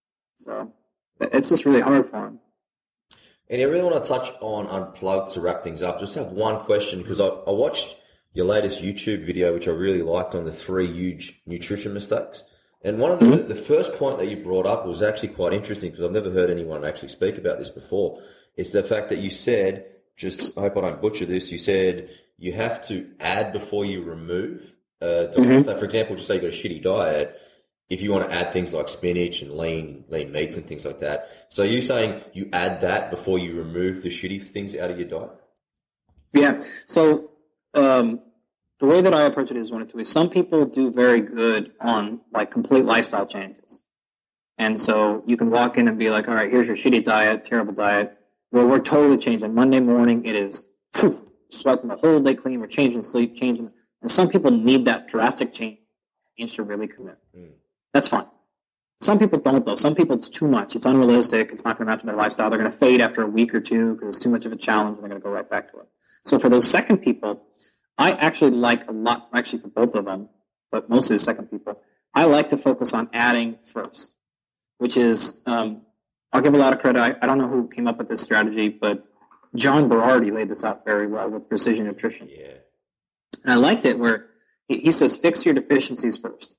S5: So it's just really hard for him.
S2: And I really want to touch on Unplugged to wrap things up. Just have one question, because I watched your latest YouTube video, which I really liked, on the 3 huge nutrition mistakes. And one of the first point that you brought up was actually quite interesting, because I've never heard anyone actually speak about this before. It's the fact that you said, I hope I don't butcher this, you said you have to add before you remove. So for example, just say you've got a shitty diet, if you want to add things like spinach and lean meats and things like that. So are you saying you add that before you remove the shitty things out of your diet?
S5: Yeah. So the way that I approach it is some people do very good on like complete lifestyle changes. And so you can walk in and be like, all right, here's your shitty diet, terrible diet. Well, we're totally changing. Monday morning, it is swiping the whole day clean. We're changing sleep, changing. And some people need that drastic change to really commit. That's fine. Some people don't, though. Some people, it's too much. It's unrealistic. It's not going to match their lifestyle. They're going to fade after a week or two because it's too much of a challenge, and they're going to go right back to it. So for those second people, I actually like a lot, actually for both of them, but mostly the second people, I like to focus on adding first, which is, I'll give a lot of credit. I don't know who came up with this strategy, but John Berardi laid this out very well with precision nutrition.
S2: Yeah.
S5: And I liked it where he says, fix your deficiencies first.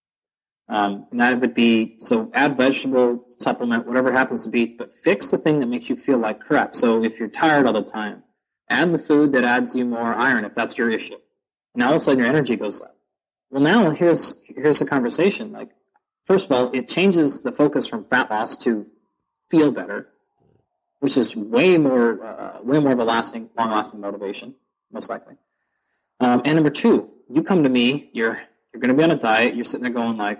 S5: And that would be, so add vegetable, supplement, whatever it happens to be, but fix the thing that makes you feel like crap. So if you're tired all the time, add the food that adds you more iron if that's your issue. And all of a sudden your energy goes up. Well, now here's the conversation. Like, first of all, it changes the focus from fat loss to feel better, which is way more of a long-lasting motivation, most likely. And number two, you come to me, you're going to be on a diet, you're sitting there going like,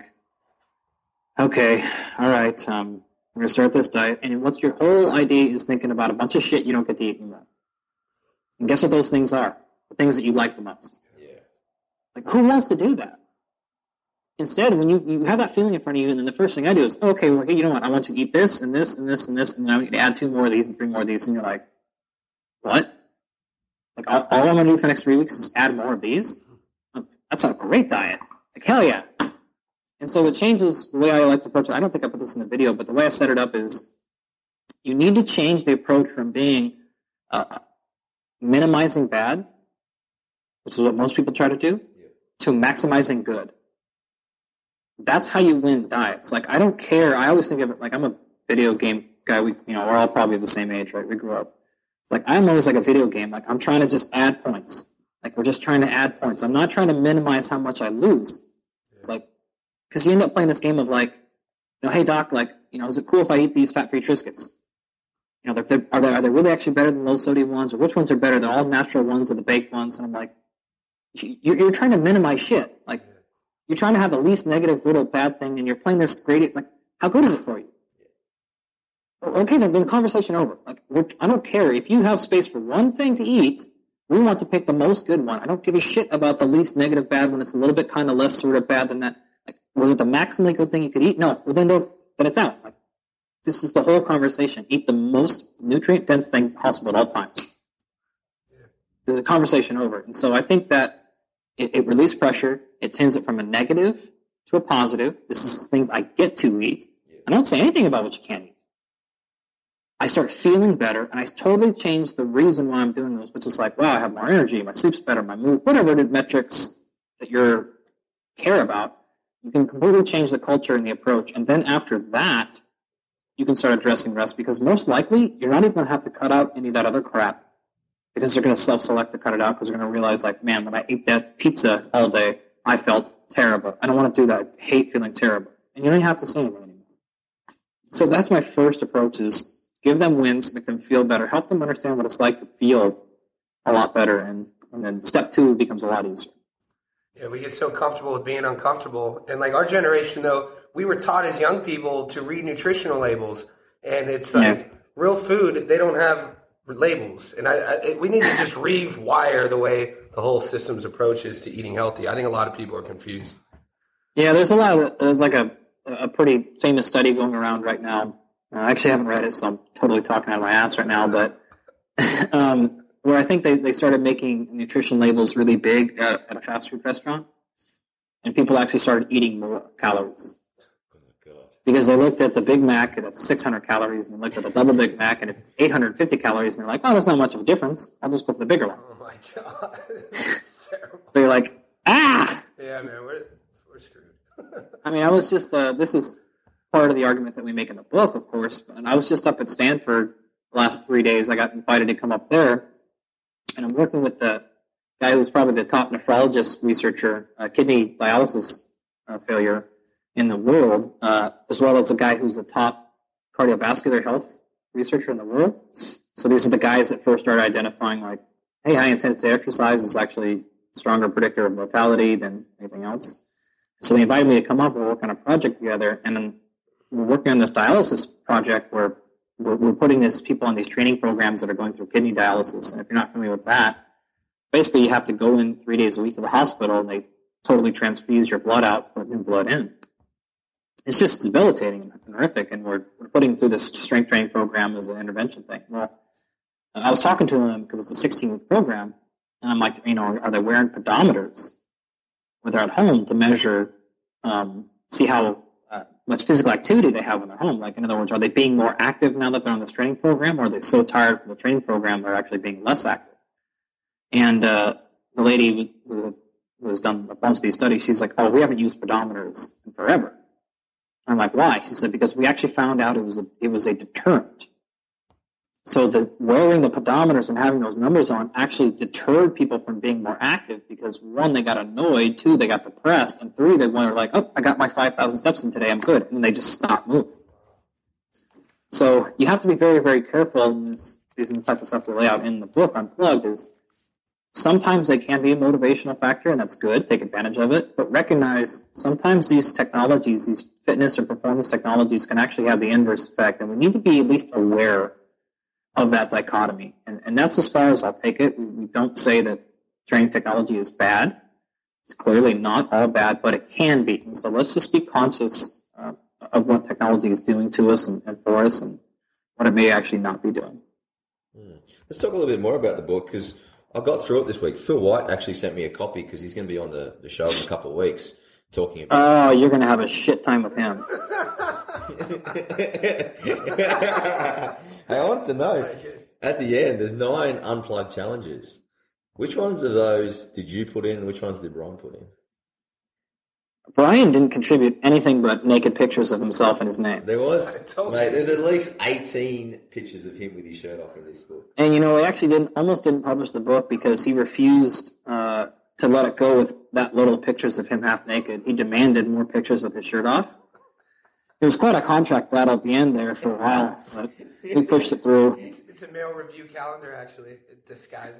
S5: okay, all right, we're going to start this diet, and what's your whole idea is thinking about a bunch of shit you don't get to eat anymore. And guess what those things are? The things that you like the most.
S2: Yeah.
S5: Like, who wants to do that? Instead, when you have that feeling in front of you, and then the first thing I do is, okay, well, you know what? I want to eat this and this and this and this, and then I'm going to add 2 more of these and 3 more of these, and you're like, what? Like, all I'm going to do for the next 3 weeks is add more of these? That's a great diet. Like, hell yeah. And so it changes the way I like to approach it. I don't think I put this in the video, but the way I set it up is you need to change the approach from being minimizing bad, which is what most people try to do, to maximizing good. That's how you win diets. Like, I don't care. I always think of it like I'm a video game guy. We're all probably the same age, right? We grew up. It's like, I'm always like a video game. Like, I'm trying to just add points. Like, we're just trying to add points. I'm not trying to minimize how much I lose. It's like, because you end up playing this game of like, hey doc, like, is it cool if I eat these fat-free Triscuits? Are they really actually better than those sodium ones, or which ones are better? They're all natural ones or the baked ones. And I'm like, you're trying to minimize shit. Like, you're trying to have the least negative little bad thing, and you're playing this great. Like, how good is it for you? Okay, then the conversation over. Like, I don't care if you have space for one thing to eat. We want to pick the most good one. I don't give a shit about the least negative bad one. It's a little bit kind of less sort of bad than that. Like, was it the maximally good thing you could eat? No. Well, then it's out. Like, this is the whole conversation. Eat the most nutrient-dense thing possible at all times. The conversation over. And so I think that it relieves pressure. It turns it from a negative to a positive. This is things I get to eat. I don't say anything about what you can't eat. I start feeling better, and I totally change the reason why I'm doing this, which is like, wow, I have more energy, my sleep's better, my mood, whatever the metrics that you care about. You can completely change the culture and the approach. And then after that, you can start addressing the rest, because most likely you're not even going to have to cut out any of that other crap, because they're going to self-select to cut it out, because they're going to realize, like, man, when I ate that pizza all day, I felt terrible. I don't want to do that. I hate feeling terrible. And you don't have to say anything anymore. So that's my first approach, is give them wins, make them feel better, help them understand what it's like to feel a lot better, and then step 2 becomes a lot easier.
S3: Yeah, we get so comfortable with being uncomfortable. And like our generation, though, we were taught as young people to read nutritional labels. And it's like real food, they don't have labels. And we need to just rewire the way the whole system's approach is to eating healthy. I think a lot of people are confused. Yeah,
S5: there's a lot of, like a pretty famous study going around right now. I actually haven't read it, so I'm totally talking out of my ass right now. But where I think they started making nutrition labels really big at a fast food restaurant, and people actually started eating more calories. Oh my God. Because they looked at the Big Mac and it's 600 calories, and they looked at the Double Big Mac and it's 850 calories, and they're like, oh, that's not much of a difference. I'll just go for the bigger one.
S3: Oh my God. That's terrible.
S5: They're like, ah!
S3: Yeah, man, we're screwed.
S5: I mean, I was just, this is part of the argument that we make in the book, of course, and I was just up at Stanford the last 3 days. I got invited to come up there, and I'm working with the guy who's probably the top nephrologist researcher, kidney dialysis failure in the world, as well as a guy who's the top cardiovascular health researcher in the world. So these are the guys that first started identifying, like, hey, high-intensity exercise is actually a stronger predictor of mortality than anything else. So they invited me to come up and work on a project together, and then we're working on this dialysis project where we're putting these people on these training programs that are going through kidney dialysis. And if you're not familiar with that, basically you have to go in 3 days a week to the hospital, and they totally transfuse your blood out, put new blood in. It's just debilitating and horrific, and we're putting through this strength training program as an intervention thing. Well, I was talking to them because it's a 16-week program, and I'm like, are they wearing pedometers when they're at home to measure, see how much physical activity they have when they're home? Like, in other words, are they being more active now that they're on this training program, or are they so tired from the training program they're actually being less active? And the lady who has done a bunch of these studies, she's like, oh, we haven't used pedometers in forever. I'm like, why? She said, because we actually found out it was a deterrent. So wearing the pedometers and having those numbers on actually deterred people from being more active, because 1, they got annoyed, 2, they got depressed, and 3, they were like, oh, I got my 5,000 steps in today, I'm good. And they just stopped moving. So you have to be very, very careful, and this is the type of stuff we lay out in the book, Unplugged, is sometimes they can be a motivational factor, and that's good, take advantage of it, but recognize sometimes these technologies, these fitness or performance technologies, can actually have the inverse effect, and we need to be at least aware of that dichotomy. And that's as far as I'll take it. We don't say that training technology is bad. It's clearly not all bad, but it can be. And so let's just be conscious of what technology is doing to us and for us, and what it may actually not be doing.
S2: Let's talk a little bit more about the book, because I got through it this week. Phil White actually sent me a copy because he's going to be on the show in a couple of weeks talking about...
S5: Oh, you're going to have a shit time with him.
S2: Hey, I wanted to know. at the end, there's 9 unplugged challenges. Which ones of those did you put in and which ones did Brian put in?
S5: Brian didn't contribute anything but naked pictures of himself and his name.
S2: There was,
S3: I told
S2: mate,
S3: you.
S2: there's at least 18 pictures of him with his shirt off in this book.
S5: And, we actually almost didn't publish the book because he refused to let it go with that little pictures of him half naked. He demanded more pictures with his shirt off. It was quite a contract battle at the end there for a while, but we pushed it through.
S3: It's a male review calendar, actually. It disguises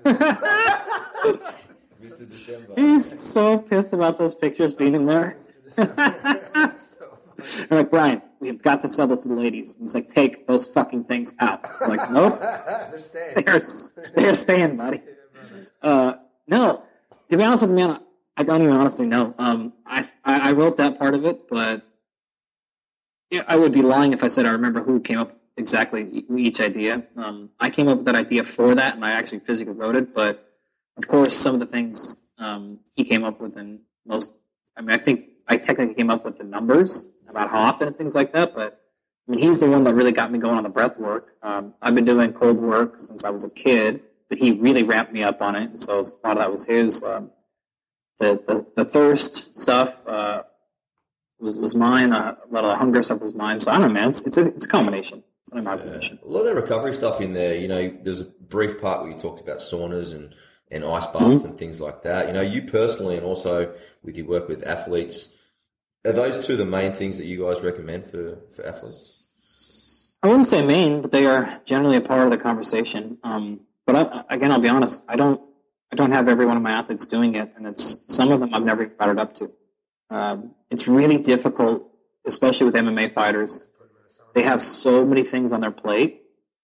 S2: Mr. December.
S5: He's so pissed about those pictures being in there. I'm like, Brian, we've got to sell this to the ladies. And he's like, take those fucking things out. I'm like, nope.
S3: They're staying.
S5: They're staying, buddy. No, to be honest with you, man, I don't even honestly know. I wrote that part of it, but I would be lying if I said I remember who came up exactly with each idea. I came up with that idea for that, and I actually physically wrote it. But of course, some of the things he came up with, and I think I technically came up with the numbers about how often and things like that. But he's the one that really got me going on the breath work. I've been doing cold work since I was a kid, but he really ramped me up on it. And so a lot of that was his. The thirst stuff was mine. A lot of the hunger stuff was mine. So I don't know, man. It's a combination. It's not my position.
S2: A lot of the recovery stuff in there, there's a brief part where you talked about saunas and ice baths and things like that. You personally and also with your work with athletes, are those two the main things that you guys recommend for athletes?
S5: I wouldn't say main, but they are generally a part of the conversation. But I'll be honest, I don't have every one of my athletes doing it, and some of them I've never brought it up to. It's really difficult, especially with MMA fighters. They have so many things on their plate.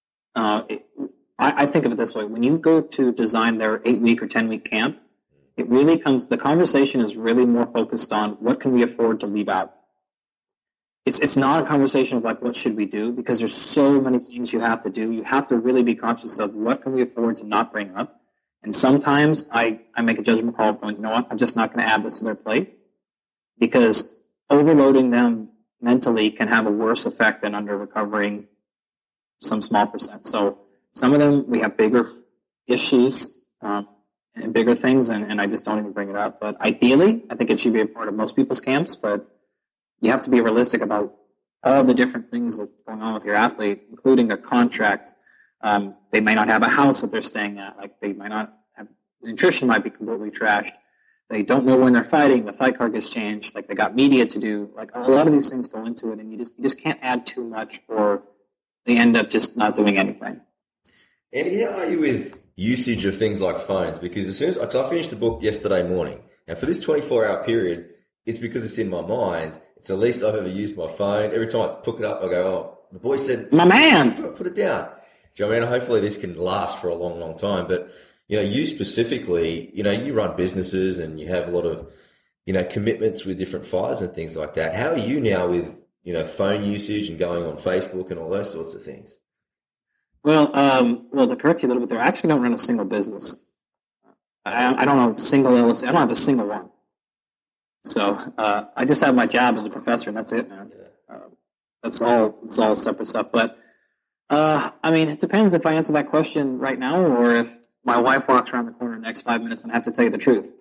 S5: I think of it this way. When you go to design their 8-week or 10-week camp, the conversation is really more focused on what can we afford to leave out. It's not a conversation of like, what should we do? Because there's so many things you have to do. You have to really be conscious of what can we afford to not bring up. And sometimes I make a judgment call going, you know what, I'm just not going to add this to their plate, because overloading them mentally can have a worse effect than under recovering some small percent. So some of them, we have bigger issues and bigger things, and I just don't even bring it up. But ideally, I think it should be a part of most people's camps, but you have to be realistic about all the different things that's going on with your athlete, including a contract. They may not have a house that they're staying at. Like, they might not have, nutrition might be completely trashed. They don't know when they're fighting. The fight card gets changed. Like, they got media to do. Like, a lot of these things go into it, and you just can't add too much, or they end up just not doing anything.
S2: And how are you with usage of things like phones? Because as soon as I finished the book yesterday morning, and for this 24-hour period, it's because it's in my mind. It's the least I've ever used my phone. Every time I pick it up, I go, oh, the boy said,
S5: my man,
S2: put it down. Do you know what I mean? Hopefully this can last for a long, long time. But, you specifically, you run businesses and you have a lot of, commitments with different fighters and things like that. How are you now with, phone usage and going on Facebook and all those sorts of things?
S5: Well, to correct you a little bit there, I actually don't run a single business. I don't have a single LLC. I don't have a single one. So I just have my job as a professor, and that's it, man. It's all separate stuff. But it depends if I answer that question right now, or if my wife walks around the corner in the next 5 minutes and I have to tell you the truth.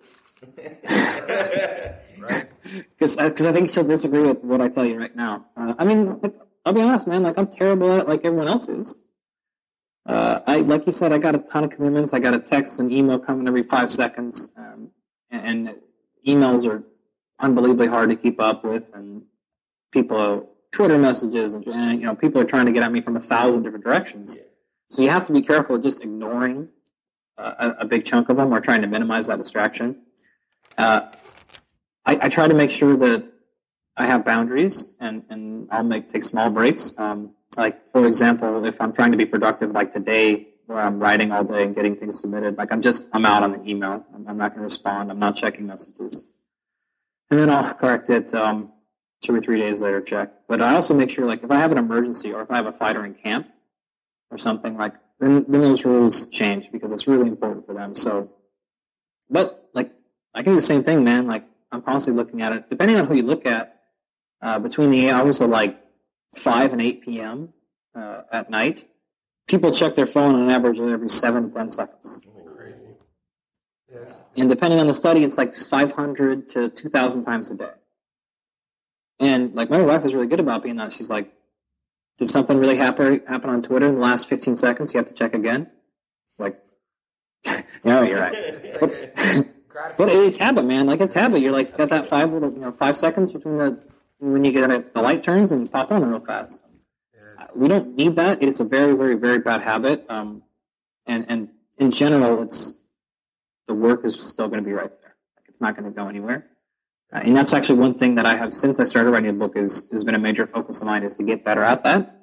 S3: Right.
S5: Because I think she'll disagree with what I tell you right now. I'll be honest, man. Like, I'm terrible at it, like everyone else is. Like you said, I got a ton of commitments. I got a text and email coming every 5 seconds, and emails are unbelievably hard to keep up with, and Twitter messages, and people are trying to get at me from 1,000 different directions. So you have to be careful of just ignoring a big chunk of them, or trying to minimize that distraction. I try to make sure that I have boundaries, and I'll take small breaks. Like, for example, if I'm trying to be productive, like today, where I'm writing all day and getting things submitted, like I'm out on the email. I'm not going to respond. I'm not checking messages. And then I'll correct it 2 or 3 days later, check. But I also make sure, like, if I have an emergency or if I have a fighter in camp or something, like, then those rules change, because it's really important for them. So, but, like, I can do the same thing, man. Like, I'm constantly looking at it. Depending on who you look at, between the hours of, like, 5 and 8 p.m. At night, people check their phone on average every 7 to 10 seconds.
S3: Crazy. Yes.
S5: And depending on the study, it's like 500 to 2,000 times a day. And like my wife is really good about being that. She's like, did something really happen on Twitter in the last 15 seconds? You have to check again. Like, no, you're right. But it's habit, man. Like it's habit. You're like got that 5 seconds between when you get the light turns and you pop on real fast. We don't need that. It is a very, very, very bad habit. And in general, the work is still going to be right there. Like it's not going to go anywhere. And that's actually one thing that I have since I started writing a book has been a major focus of mine is to get better at that.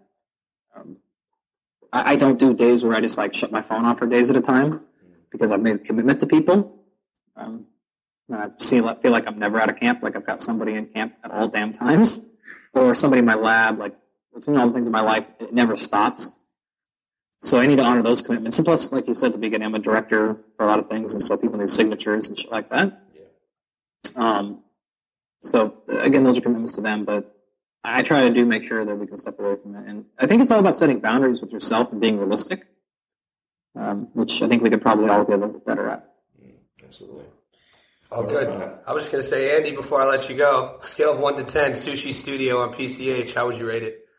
S5: I don't do days where I just like shut my phone off for days at a time because I've made a commitment to people. I feel like I'm never out of camp. Like I've got somebody in camp at all damn times, or somebody in my lab. Like between all the things in my life, it never stops. So I need to honor those commitments. And plus, like you said at the beginning, I'm a director for a lot of things, and so people need signatures and shit like that. Yeah. So again, those are commitments to them, but I try to make sure that we can step away from it. And I think it's all about setting boundaries with yourself and being realistic, which I think we could probably all get a little bit better at.
S2: Absolutely.
S3: Oh, good. I was just going to say, Andy, before I let you go, scale of 1 to 10, Sushi Studio on PCH, how would you rate it?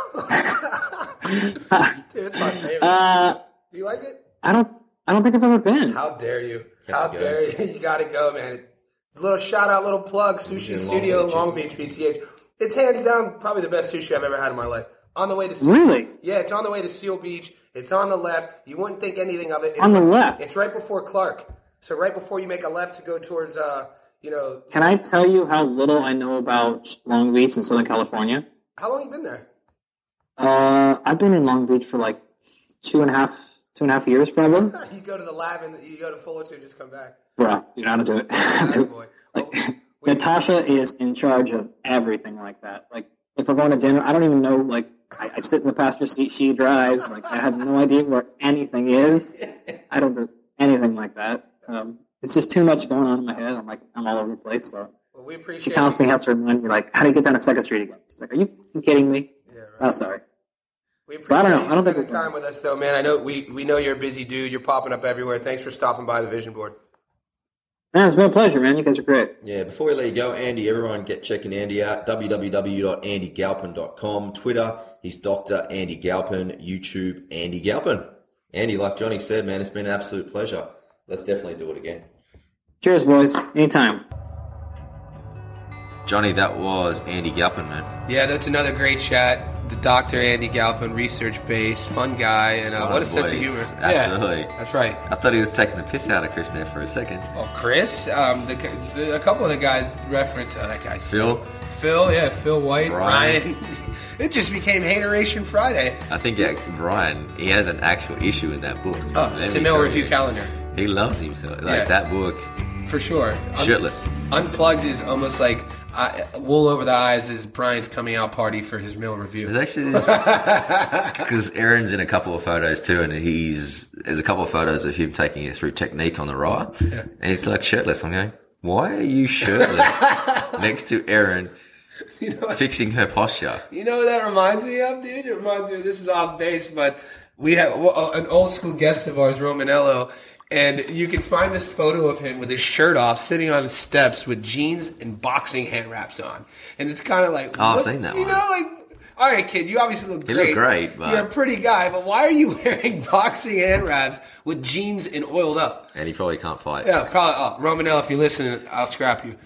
S3: Dude, it's my favorite. Do you like it?
S5: I don't think I've ever been.
S3: How dare you? How dare you? You got to go, man. Little shout out, little plug, Sushi Studio, Long Beach, PCH. It's hands down probably the best sushi I've ever had in my life. On the way to Seal.
S5: Really?
S3: Yeah, it's on the way to Seal Beach. It's on the left. You wouldn't think anything of it.
S5: On the left?
S3: It's right before Clark. So right before you make a left to go towards,
S5: Can I tell you how little I know about Long Beach in Southern California?
S3: How long have you been there?
S5: I've been in Long Beach for like 2.5 years probably.
S3: You go to the lab and you go to Fullerton and just come back.
S5: Bro, you know how to do it.
S3: Boy.
S5: Natasha is in charge of everything like that. Like, if we're going to dinner, I don't even know, like, I sit in the passenger seat, she drives. Like, I have no idea where anything is. I don't do anything like that. It's just too much going on in my head. I'm all over the place. So
S3: well, we appreciate
S5: she constantly has to remind me, like, how do you get down to 2nd Street again? She's like, are you kidding me?
S3: Yeah, right.
S5: Oh, sorry.
S3: We appreciate
S5: so I don't know.
S3: you
S5: I don't
S3: spending
S5: think
S3: time with us, though, man. I know we know you're a busy dude. You're popping up everywhere. Thanks for stopping by the Vision Board.
S5: Man, it's been a pleasure, man. You guys are great.
S2: Yeah, before we let you go, Andy, everyone get checking Andy out. www.andygalpin.com. Twitter, he's Dr. Andy Galpin. YouTube, Andy Galpin. Andy, like Johnny said, man, it's been an absolute pleasure. Let's definitely do it again.
S5: Cheers, boys. Anytime.
S2: Johnny, that was Andy Galpin, man.
S3: Yeah, that's another great chat. The Dr. Andy Galpin, research-based, fun guy, and what a sense of humor.
S2: Absolutely.
S3: Yeah, that's right.
S2: I thought he was taking the piss out of Chris there for a second.
S3: Oh, Chris? A couple of the guys referenced that guy's
S2: Phil,
S3: Phil White, Brian. It just became Hateration Friday.
S2: I think Brian, he has an actual issue in that book.
S3: Oh, it's a Mill Review calendar.
S2: He loves himself. Like that book.
S3: For sure.
S2: Shirtless.
S3: Unplugged is almost like wool over the eyes is Brian's coming out party for his Mill Review.
S2: There's actually this, because Aaron's in a couple of photos too, and there's a couple of photos of him taking it through technique on the ride, and he's like shirtless. I'm going, why are you shirtless next to Aaron, fixing her posture?
S3: You know what that reminds me of, dude? It reminds me of, this is off base, but we have an old school guest of ours, Romanello. And you can find this photo of him with his shirt off, sitting on the steps with jeans and boxing hand wraps on. And it's kind of like...
S2: Oh, I've seen that one.
S3: You know, like... All right, kid, you obviously look great.
S2: You look great, but...
S3: You're a pretty guy, but why are you wearing boxing hand wraps with jeans and oiled up?
S2: And he probably can't fight.
S3: Yeah, probably... Oh, Romanel, if you're listening, I'll scrap you.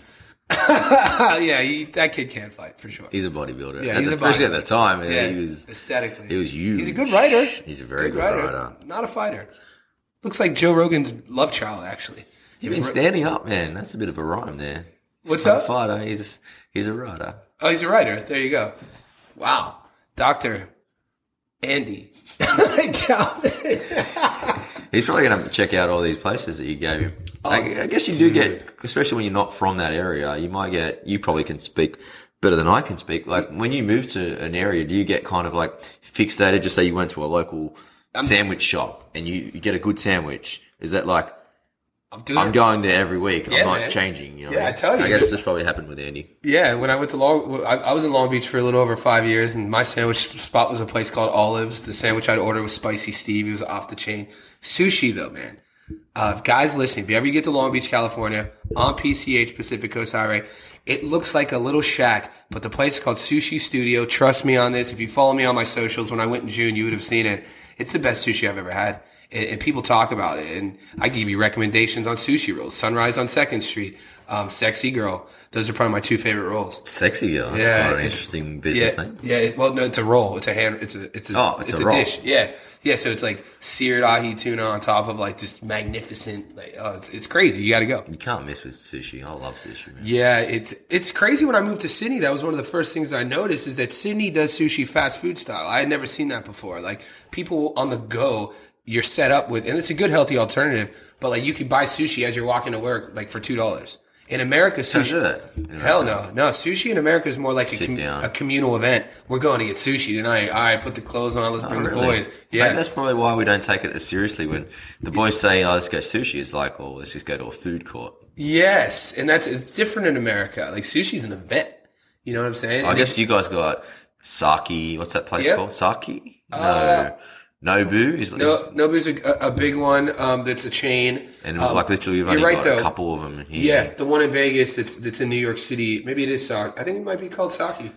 S3: Yeah, that kid can't fight, for sure.
S2: He's a bodybuilder.
S3: Yeah,
S2: Especially at the time.
S3: Yeah,
S2: he was...
S3: Aesthetically.
S2: He was huge.
S3: He's a good writer.
S2: He's a very good writer.
S3: Not a fighter. Looks like Joe Rogan's love child, actually.
S2: You've been standing up, man. That's a bit of a rhyme there.
S3: What's up?
S2: Fighter. He's a writer.
S3: Oh, he's a writer. There you go. Wow. Dr. Andy Galpin.
S2: He's probably going to check out all these places that you gave him. I guess you do get, especially when you're not from that area, you probably can speak better than I can speak. Like, when you move to an area, do you get kind of like fixated? Just say you went to a local sandwich shop and you get a good sandwich. Is that like I'm going there every week.
S3: Yeah,
S2: I'm not
S3: man.
S2: changing. You know
S3: Yeah,
S2: what I
S3: I
S2: mean?
S3: tell you.
S2: I guess this probably happened with Andy.
S3: Yeah, when I went to I was in Long Beach for a little over 5 years, and my sandwich spot was a place called Olives. The sandwich I'd order was Spicy Steve. It was off the chain. Sushi, though, man. Guys listening, if you ever get to Long Beach, California, on PCH, Pacific Coast Highway, it looks like a little shack, but the place is called Sushi Studio. Trust me on this. If you follow me on my socials, when I went in June, you would have seen it. It's the best sushi I've ever had. And people talk about it, and I give you recommendations on sushi rolls. Sunrise on 2nd Street, Sexy Girl. Those are probably my 2 favorite rolls.
S2: Sexy Girl. That's
S3: Yeah,
S2: quite an
S3: it's-
S2: interesting business name.
S3: Yeah. Well, no, it's a roll. It's a hand. It's a
S2: roll.
S3: dish. Yeah. Yeah. So it's like seared ahi tuna on top of like just magnificent. Like, it's crazy. You got to go.
S2: You can't miss with sushi. I love sushi, man.
S3: Yeah. It's crazy. When I moved to Sydney, that was one of the first things that I noticed is that Sydney does sushi fast food style. I had never seen that before. Like people on the go, you're set up with, and it's a good healthy alternative. But like you could buy sushi as you're walking to work, like for $2. In America,
S2: Don't
S3: sushi.
S2: do that.
S3: Hell no. No, sushi in America is more like
S2: Sit down.
S3: a communal event. We're going to get sushi tonight. All right, put the clothes on. Let's bring the
S2: Really?
S3: boys. Yeah.
S2: Maybe that's probably why we don't take it as seriously when the boys say, "Oh, let's go sushi." It's like, "Oh, let's just go to a food court."
S3: Yes. And it's different in America. Like sushi's an event. You know what I'm saying?
S2: I
S3: And
S2: guess you guys got Saki. What's that place
S3: Yep.
S2: called? Saki? No. Nobu is
S3: Nobu's a big one. That's a chain.
S2: and like literally we've only
S3: you're right,
S2: got
S3: though.
S2: a couple of them here.
S3: Yeah, the one in Vegas that's in New York City. Maybe it is Saki. I think it might be called Saki.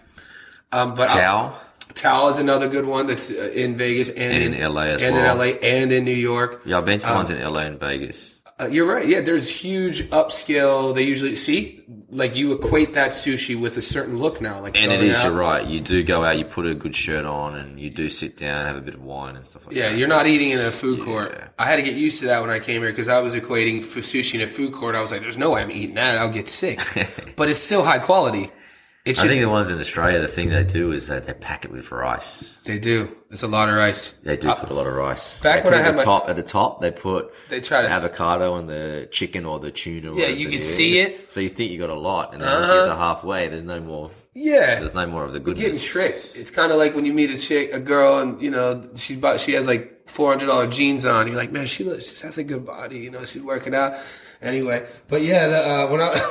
S3: But
S2: Tao
S3: Tao is another good one that's in Vegas and
S2: in LA as
S3: and
S2: well.
S3: in LA and in New York.
S2: Yeah, I've been to the ones in LA and Vegas.
S3: You're right. Yeah, there's huge upscale. They usually see like you equate that sushi with a certain look now. Like
S2: And it
S3: going
S2: is,
S3: out.
S2: you're right. You do go out, you put a good shirt on, and you do sit down, have a bit of wine and stuff like
S3: Yeah,
S2: that.
S3: you're not eating in a food court.
S2: Yeah.
S3: I had to get used to that when I came here because I was equating sushi in a food court. I was like, "There's no way I'm eating that. I'll get sick." But it's still high quality. It's
S2: I
S3: just
S2: think the ones in Australia, the thing they do is that they pack it with rice.
S3: they do. It's a lot of rice.
S2: They do put a lot of rice.
S3: Back
S2: They
S3: when
S2: put
S3: I had
S2: at the top, they put
S3: They try to-
S2: avocado on the chicken or the tuna. or
S3: Yeah,
S2: whatever
S3: you can
S2: it
S3: see
S2: is.
S3: it.
S2: So you think you got a lot, and then once you get to halfway, there's no more.
S3: Yeah,
S2: There's no more of the
S3: You're
S2: goodness.
S3: getting tricked. It's kind of like when you meet a girl, and you know she has like $400 jeans on. You're like, man, she has a good body. You know, she's working out. Anyway, but yeah,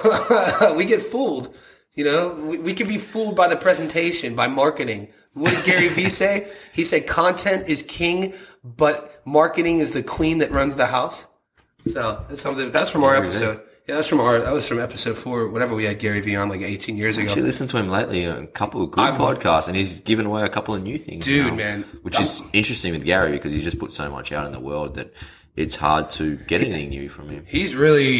S3: when we get fooled. You know, we can be fooled by the presentation, by marketing. What did Gary Vee say? He said, "Content is king, but marketing is the queen that runs the house." So that's something. That's from our episode. Yeah, that was from episode 4, whatever we had Gary Vee on like 18 years ago.
S2: Actually, listened to him lately, a couple of good podcasts, and he's given away a couple of new things.
S3: Dude,
S2: now,
S3: man.
S2: Which is interesting with Gary because he just put so much out in the world that it's hard to get anything new from him.
S3: He's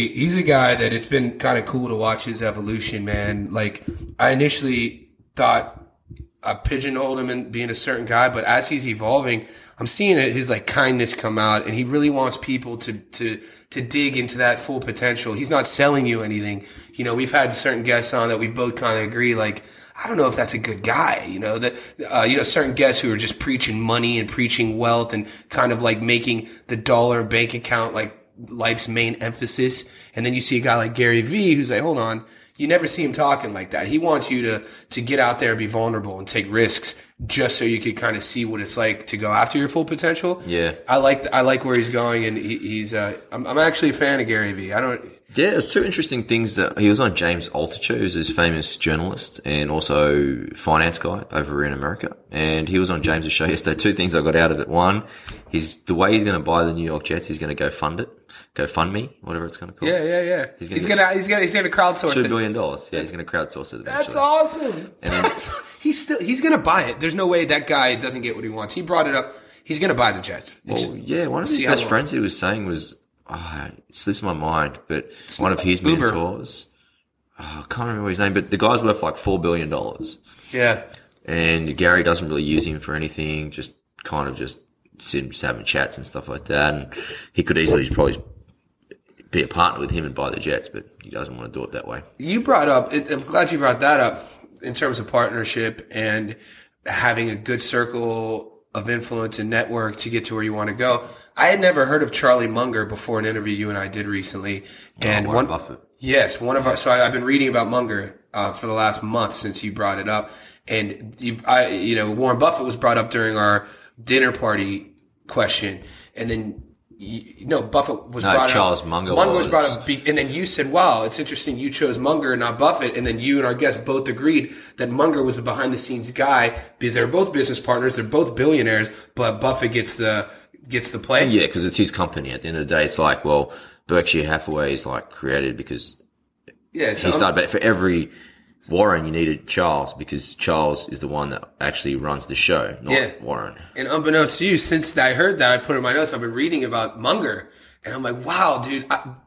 S3: a guy that it's been kind of cool to watch his evolution, man. Like, I initially thought I pigeonholed him in being a certain guy, but as he's evolving, I'm seeing his like kindness come out, and he really wants people to dig into that full potential. He's not selling you anything. You know, we've had certain guests on that we both kind of agree, like, I don't know if that's a good guy, you know, certain guests who are just preaching money and preaching wealth and kind of like making the dollar bank account like life's main emphasis. And then you see a guy like Gary Vee who's like, hold on, you never see him talking like that. He wants you to get out there and be vulnerable and take risks just so you could kind of see what it's like to go after your full potential.
S2: Yeah.
S3: I like where he's going, and I'm actually a fan of Gary Vee.
S2: Yeah, there's two interesting things that he was on James Altucher, who's this famous journalist and also finance guy over in America. And he was on James's show yesterday. Two things I got out of it. One, the way he's going to buy the New York Jets, he's going to go fund me, whatever it's going to call.
S3: Yeah. He's gonna crowdsource
S2: $2
S3: it.
S2: billion. Yeah, he's going to crowdsource it eventually.
S3: That's awesome.
S2: And then,
S3: He's gonna buy it. There's no way that guy doesn't get what he wants. He brought it up. He's gonna buy the Jets.
S2: one of his best friends he was saying was, it slips my mind, but one of his
S3: Uber.
S2: mentors, I can't remember his name, but the guy's worth like $4 billion.
S3: Yeah.
S2: And Gary doesn't really use him for anything, just kind of just having chats and stuff like that. And he could easily probably be a partner with him and buy the Jets, but he doesn't want to do it that way.
S3: You brought up, I'm glad you brought that up in terms of partnership and having a good circle of influence and network to get to where you want to go. I had never heard of Charlie Munger before an interview you and I did recently. And
S2: Warren Buffett.
S3: Yes, so I've been reading about Munger, for the last month since you brought it up. And Warren Buffett was brought up during our dinner party question. And then Buffett was
S2: No,
S3: brought
S2: Charles
S3: up.
S2: Munger
S3: was
S2: was.
S3: brought up, and then you said, "Wow, it's interesting. You chose Munger and not Buffett." And then you and our guest both agreed that Munger was the behind the scenes guy because they're both business partners. They're both billionaires, but Buffett gets the play.
S2: Yeah, because it's his company. At the end of the day, it's like, well, Berkshire Hathaway is like created because
S3: Yeah, so
S2: he started. But for every Warren, you needed Charles because Charles is the one that actually runs the show, not Warren.
S3: And unbeknownst to you, since I heard that, I put in my notes, I've been reading about Munger. And I'm like, wow, dude,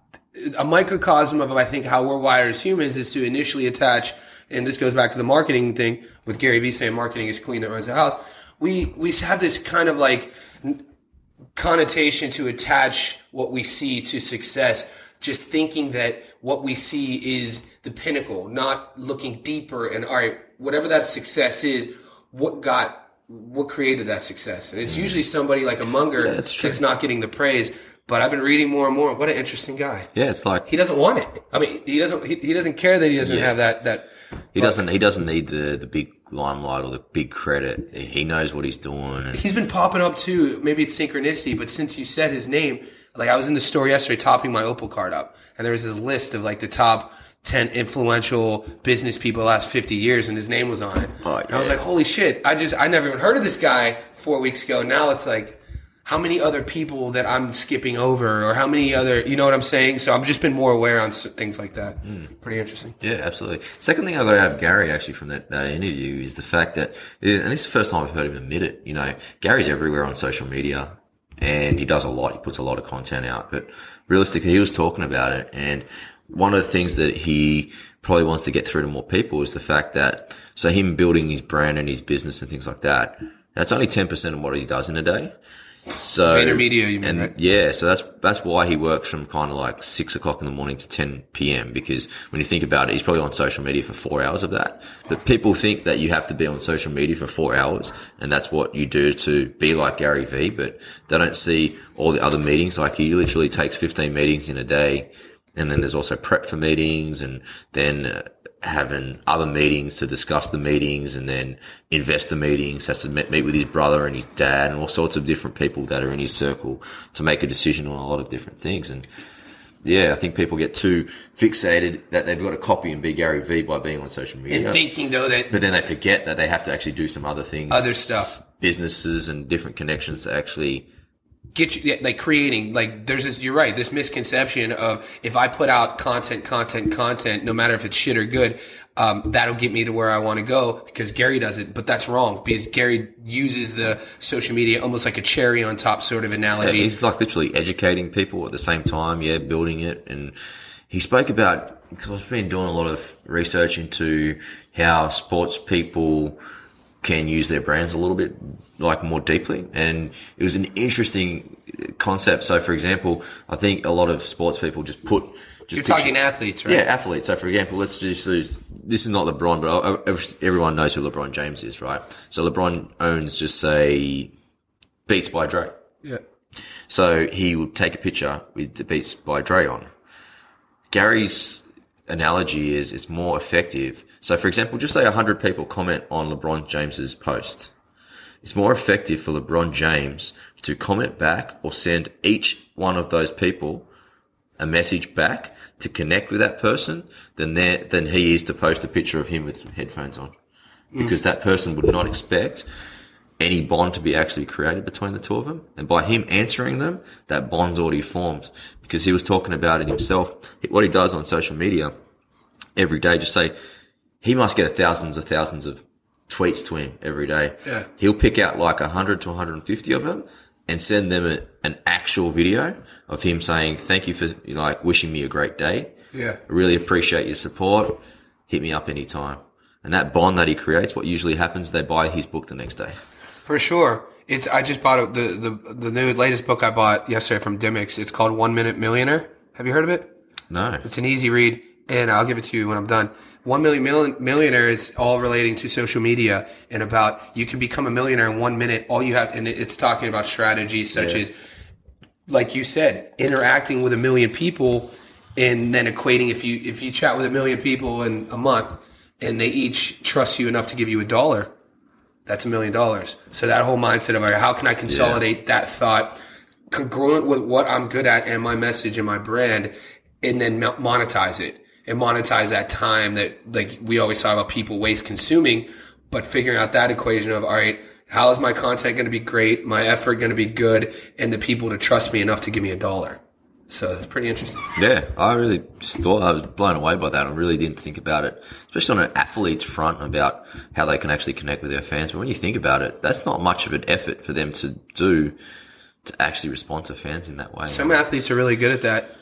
S3: a microcosm of, I think, how we're wired as humans is to initially attach, and this goes back to the marketing thing with Gary Vee saying marketing is queen that runs the house. We have this kind of like connotation to attach what we see to success, just thinking that what we see is the pinnacle, not looking deeper and, all right, whatever that success is, what created that success? And it's usually somebody like a Munger that's not getting the praise. But I've been reading more and more. What an interesting guy.
S2: Yeah, it's like
S3: he doesn't want it. I mean, he doesn't care that he doesn't have that.
S2: He doesn't need the big limelight or the big credit. He knows what he's doing. And
S3: he's been popping up too. Maybe it's synchronicity, but since you said his name, like I was in the store yesterday topping my Opal card up, and there was this list of like the top 10 influential business people the last 50 years, and his name was on it.
S2: Oh, yeah.
S3: And I was like, holy shit. I never even heard of this guy 4 weeks ago. Now it's like, how many other people that I'm skipping over, or how many other, you know what I'm saying? So I've just been more aware on things like that. Pretty interesting.
S2: Yeah, absolutely. Second thing I got out of Gary actually from that interview is the fact that, and this is the first time I've heard him admit it, you know, Gary's everywhere on social media and he does a lot. He puts a lot of content out, but realistically he was talking about it. And one of the things that he probably wants to get through to more people is the fact that, so him building his brand and his business and things like that, that's only 10% of what he does in a day. So
S3: VaynerMedia, you mean,
S2: and
S3: right?
S2: Yeah, so that's why he works from kind of like 6 o'clock in the morning to 10 p.m. because when you think about it, he's probably on social media for 4 hours of that. But people think that you have to be on social media for 4 hours, and that's what you do to be like Gary Vee. But they don't see all the other meetings. Like he literally takes 15 meetings in a day, and then there's also prep for meetings, and then having other meetings to discuss the meetings, and then investor meetings, has to meet with his brother and his dad and all sorts of different people that are in his circle to make a decision on a lot of different things. And yeah, I think people get too fixated that they've got to copy and be Gary Vee by being on social media.
S3: And thinking though that,
S2: but then they forget that they have to actually do some other things,
S3: other stuff,
S2: businesses and different connections to actually
S3: get you, like creating, like there's this, you're right, this misconception of if I put out content, no matter if it's shit or good, that'll get me to where I want to go because Gary does it. But that's wrong because Gary uses the social media almost like a cherry on top sort of analogy.
S2: Yeah, he's like literally educating people at the same time, building it. And he spoke about, because I've been doing a lot of research into how sports people can use their brands a little bit like more deeply, and it was an interesting concept. So for example, I think a lot of sports people you're
S3: talking athletes, right?
S2: Yeah, athletes. So for example, let's just use, this is not LeBron, but everyone knows who LeBron James is, right? So LeBron owns, just say, Beats by Dre.
S3: Yeah.
S2: So he would take a picture with the Beats by Dre on. Gary's analogy is it's more effective. So for example, just say 100 people comment on LeBron James's post. It's more effective for LeBron James to comment back or send each one of those people a message back to connect with that person than he is to post a picture of him with headphones on. Because that person would not expect any bond to be actually created between the two of them. And by him answering them, that bond's already formed. Because he was talking about it himself. What he does on social media every day, just say, he must get thousands of tweets to him every day.
S3: Yeah.
S2: He'll pick out like 100 to 150 of them and send them an actual video of him saying, thank you for, wishing me a great day.
S3: Yeah.
S2: I really appreciate your support. Hit me up anytime. And that bond that he creates, what usually happens, they buy his book the next day.
S3: For sure. I just bought the new latest book I bought yesterday from Dimmicks. It's called 1 Minute Millionaire. Have you heard of it?
S2: No.
S3: It's an easy read, and I'll give it to you when I'm done. 1 Million Millionaire is all relating to social media and about you can become a millionaire in 1 minute. All you have, and it's talking about strategies such as, like you said, interacting with 1 million people and then equating if you chat with 1 million people in a month and they each trust you enough to give you $1, that's $1 million. So that whole mindset of how can I consolidate that thought congruent with what I'm good at and my message and my brand, and then monetize it and monetize that time that, like we always talk about, people waste consuming, but figuring out that equation of, all right, how is my content going to be great, my effort going to be good, and the people to trust me enough to give me $1. So it's pretty interesting.
S2: Yeah, I really just thought, I was blown away by that. I really didn't think about it, especially on an athlete's front, about how they can actually connect with their fans. But when you think about it, that's not much of an effort for them to do to actually respond to fans in that way.
S3: Some athletes are really good at that.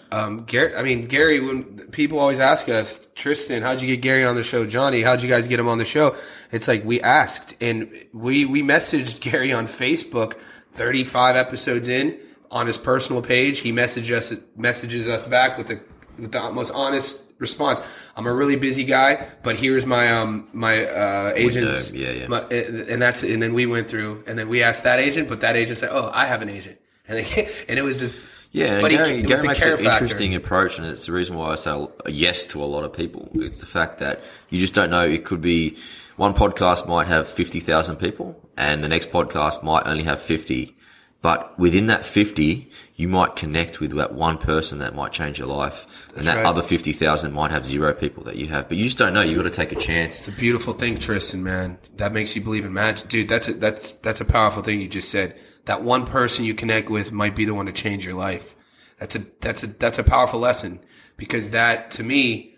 S3: Gary, when people always ask us, Tristan, how'd you get Gary on the show? Johnny, how'd you guys get him on the show? It's like we asked, and we messaged Gary on Facebook 35 episodes in. On his personal page, he messages us back with the most honest response. I'm a really busy guy, but here's my my agent's. And then we went through, and then we asked that agent, but that agent said, "Oh, I have an agent," and it was just.
S2: Yeah, and Gary makes an interesting approach, and it's the reason why I say yes to a lot of people. It's the fact that you just don't know. It could be one podcast might have 50,000 people, and the next podcast might only have 50. But within that 50, you might connect with that one person that might change your life. And that other 50,000 might have 0 people that you have. But you just don't know. You've got to take a chance.
S3: It's a beautiful thing, Tristan, man. That makes you believe in magic. Dude, that's a powerful thing you just said. That one person you connect with might be the one to change your life. That's a powerful lesson, because that, to me,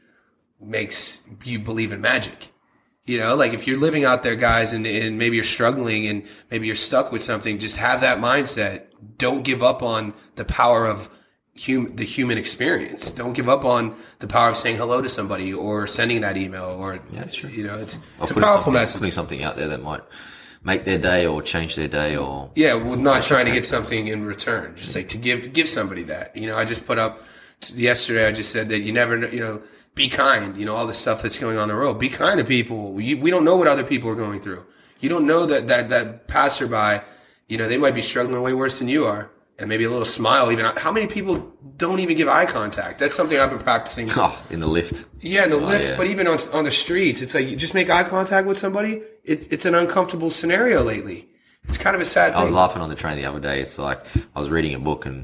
S3: makes you believe in magic. You know, like if you're living out there, guys, and maybe you're struggling and maybe you're stuck with something, just have that mindset. Don't give up on the power of the human experience. Don't give up on the power of saying hello to somebody or sending that email or,
S2: that's true.
S3: You know, it's a powerful message.
S2: Putting something out there that might make their day or change their day or.
S3: Yeah, with not trying to get something in return. Just like to give somebody that. You know, I just put up yesterday, I just said that you never know, you know, be kind, you know, all the stuff that's going on in the world. Be kind to people. We don't know what other people are going through. You don't know that passerby, you know, they might be struggling way worse than you are. And maybe a little smile even. How many people don't even give eye contact? That's something I've been practicing.
S2: Oh, in the lift.
S3: Yeah, in the lift. Yeah. But even on the streets, it's like you just make eye contact with somebody. It's an uncomfortable scenario lately. It's kind of a sad thing.
S2: I was laughing on the train the other day. It's like I was reading a book, and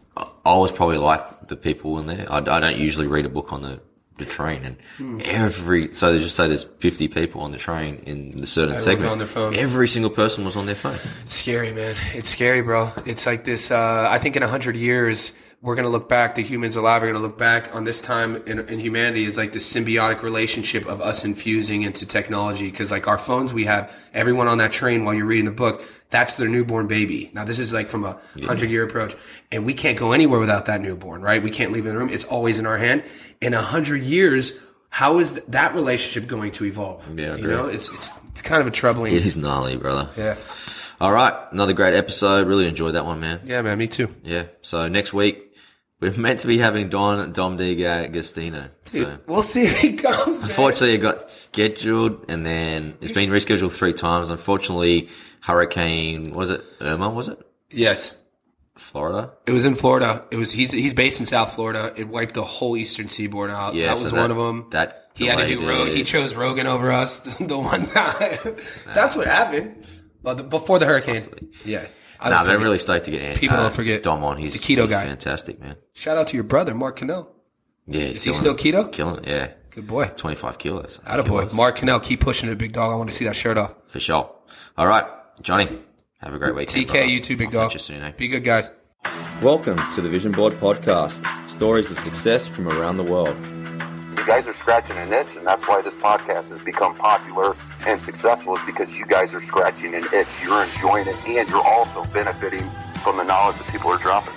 S2: I was probably like the people in there. I don't usually read a book on the train, and so they just say there's 50 people on the train in the certain segment.
S3: On their phone.
S2: Every single person was on their phone.
S3: It's scary, man. It's scary, bro. It's like this. I think in 100 years, we're going to look back, the humans alive are going to look back on this time in humanity as like this symbiotic relationship of us infusing into technology. Cause like our phones we have, everyone on that train while you're reading the book, that's their newborn baby. Now this is like from a 100-year approach, and we can't go anywhere without that newborn, right? We can't leave it in the room. It's always in our hand. In 100 years, how is that relationship going to evolve?
S2: Yeah,
S3: you know, it's kind of a troubling.
S2: It is gnarly, brother.
S3: Yeah.
S2: All right. Another great episode. Really enjoyed that one, man.
S3: Yeah, man. Me too.
S2: Yeah. So next week, we're meant to be having Dom D'Agostino. So
S3: we'll see if he comes.
S2: Unfortunately, it got scheduled, and then it's been rescheduled 3 times. Unfortunately, Hurricane, Irma, was it?
S3: Yes.
S2: Florida?
S3: It was in Florida. He's based in South Florida. It wiped the whole eastern seaboard out. Yeah, that was one of them. He had to do Rogan. He chose Rogan over us the one time. That's what happened. Well, before the hurricane.
S2: Possibly.
S3: Yeah.
S2: I'm really stoked to get
S3: people don't forget
S2: Dom on. He's
S3: the keto guy.
S2: Fantastic, man.
S3: Shout out to your brother, Mark Cannell.
S2: Yeah,
S3: is he still keto?
S2: Killing it, yeah.
S3: Good boy.
S2: 25 kilos.
S3: Attaboy. Mark Cannell, keep pushing it, big dog. I want to see that shirt off.
S2: For sure. All right, Johnny, have a great weekend.
S3: TK,
S2: brother.
S3: you too, big dog.
S2: Catch you soon, eh?
S3: Be good, guys.
S6: Welcome to the Vision Board Podcast. Stories of success from around the world.
S7: You guys are scratching an itch, and that's why this podcast has become popular and successful, is because you guys are scratching an itch. You're enjoying it, and you're also benefiting from the knowledge that people are dropping.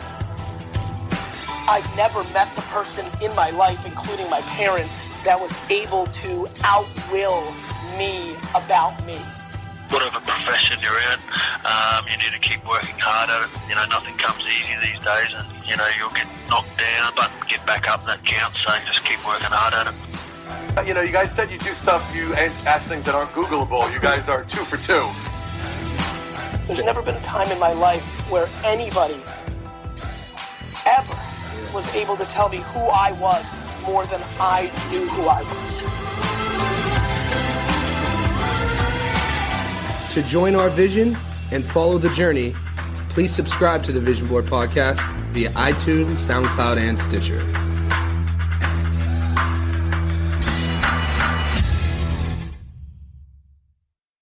S8: I've never met the person in my life, including my parents, that was able to outwill me about me.
S9: Whatever profession you're in, you need to keep working hard at it. You know, nothing comes easy these days, and, you know, you'll get knocked down, but get back up, that counts, so just keep working hard at it.
S10: You know, you guys said you do stuff, you ask things that aren't Googleable. You guys are 2 for 2.
S8: There's never been a time in my life where anybody ever was able to tell me who I was more than I knew who I was.
S3: To join our vision and follow the journey, Please subscribe to the Vision Board Podcast via iTunes, SoundCloud, and Stitcher.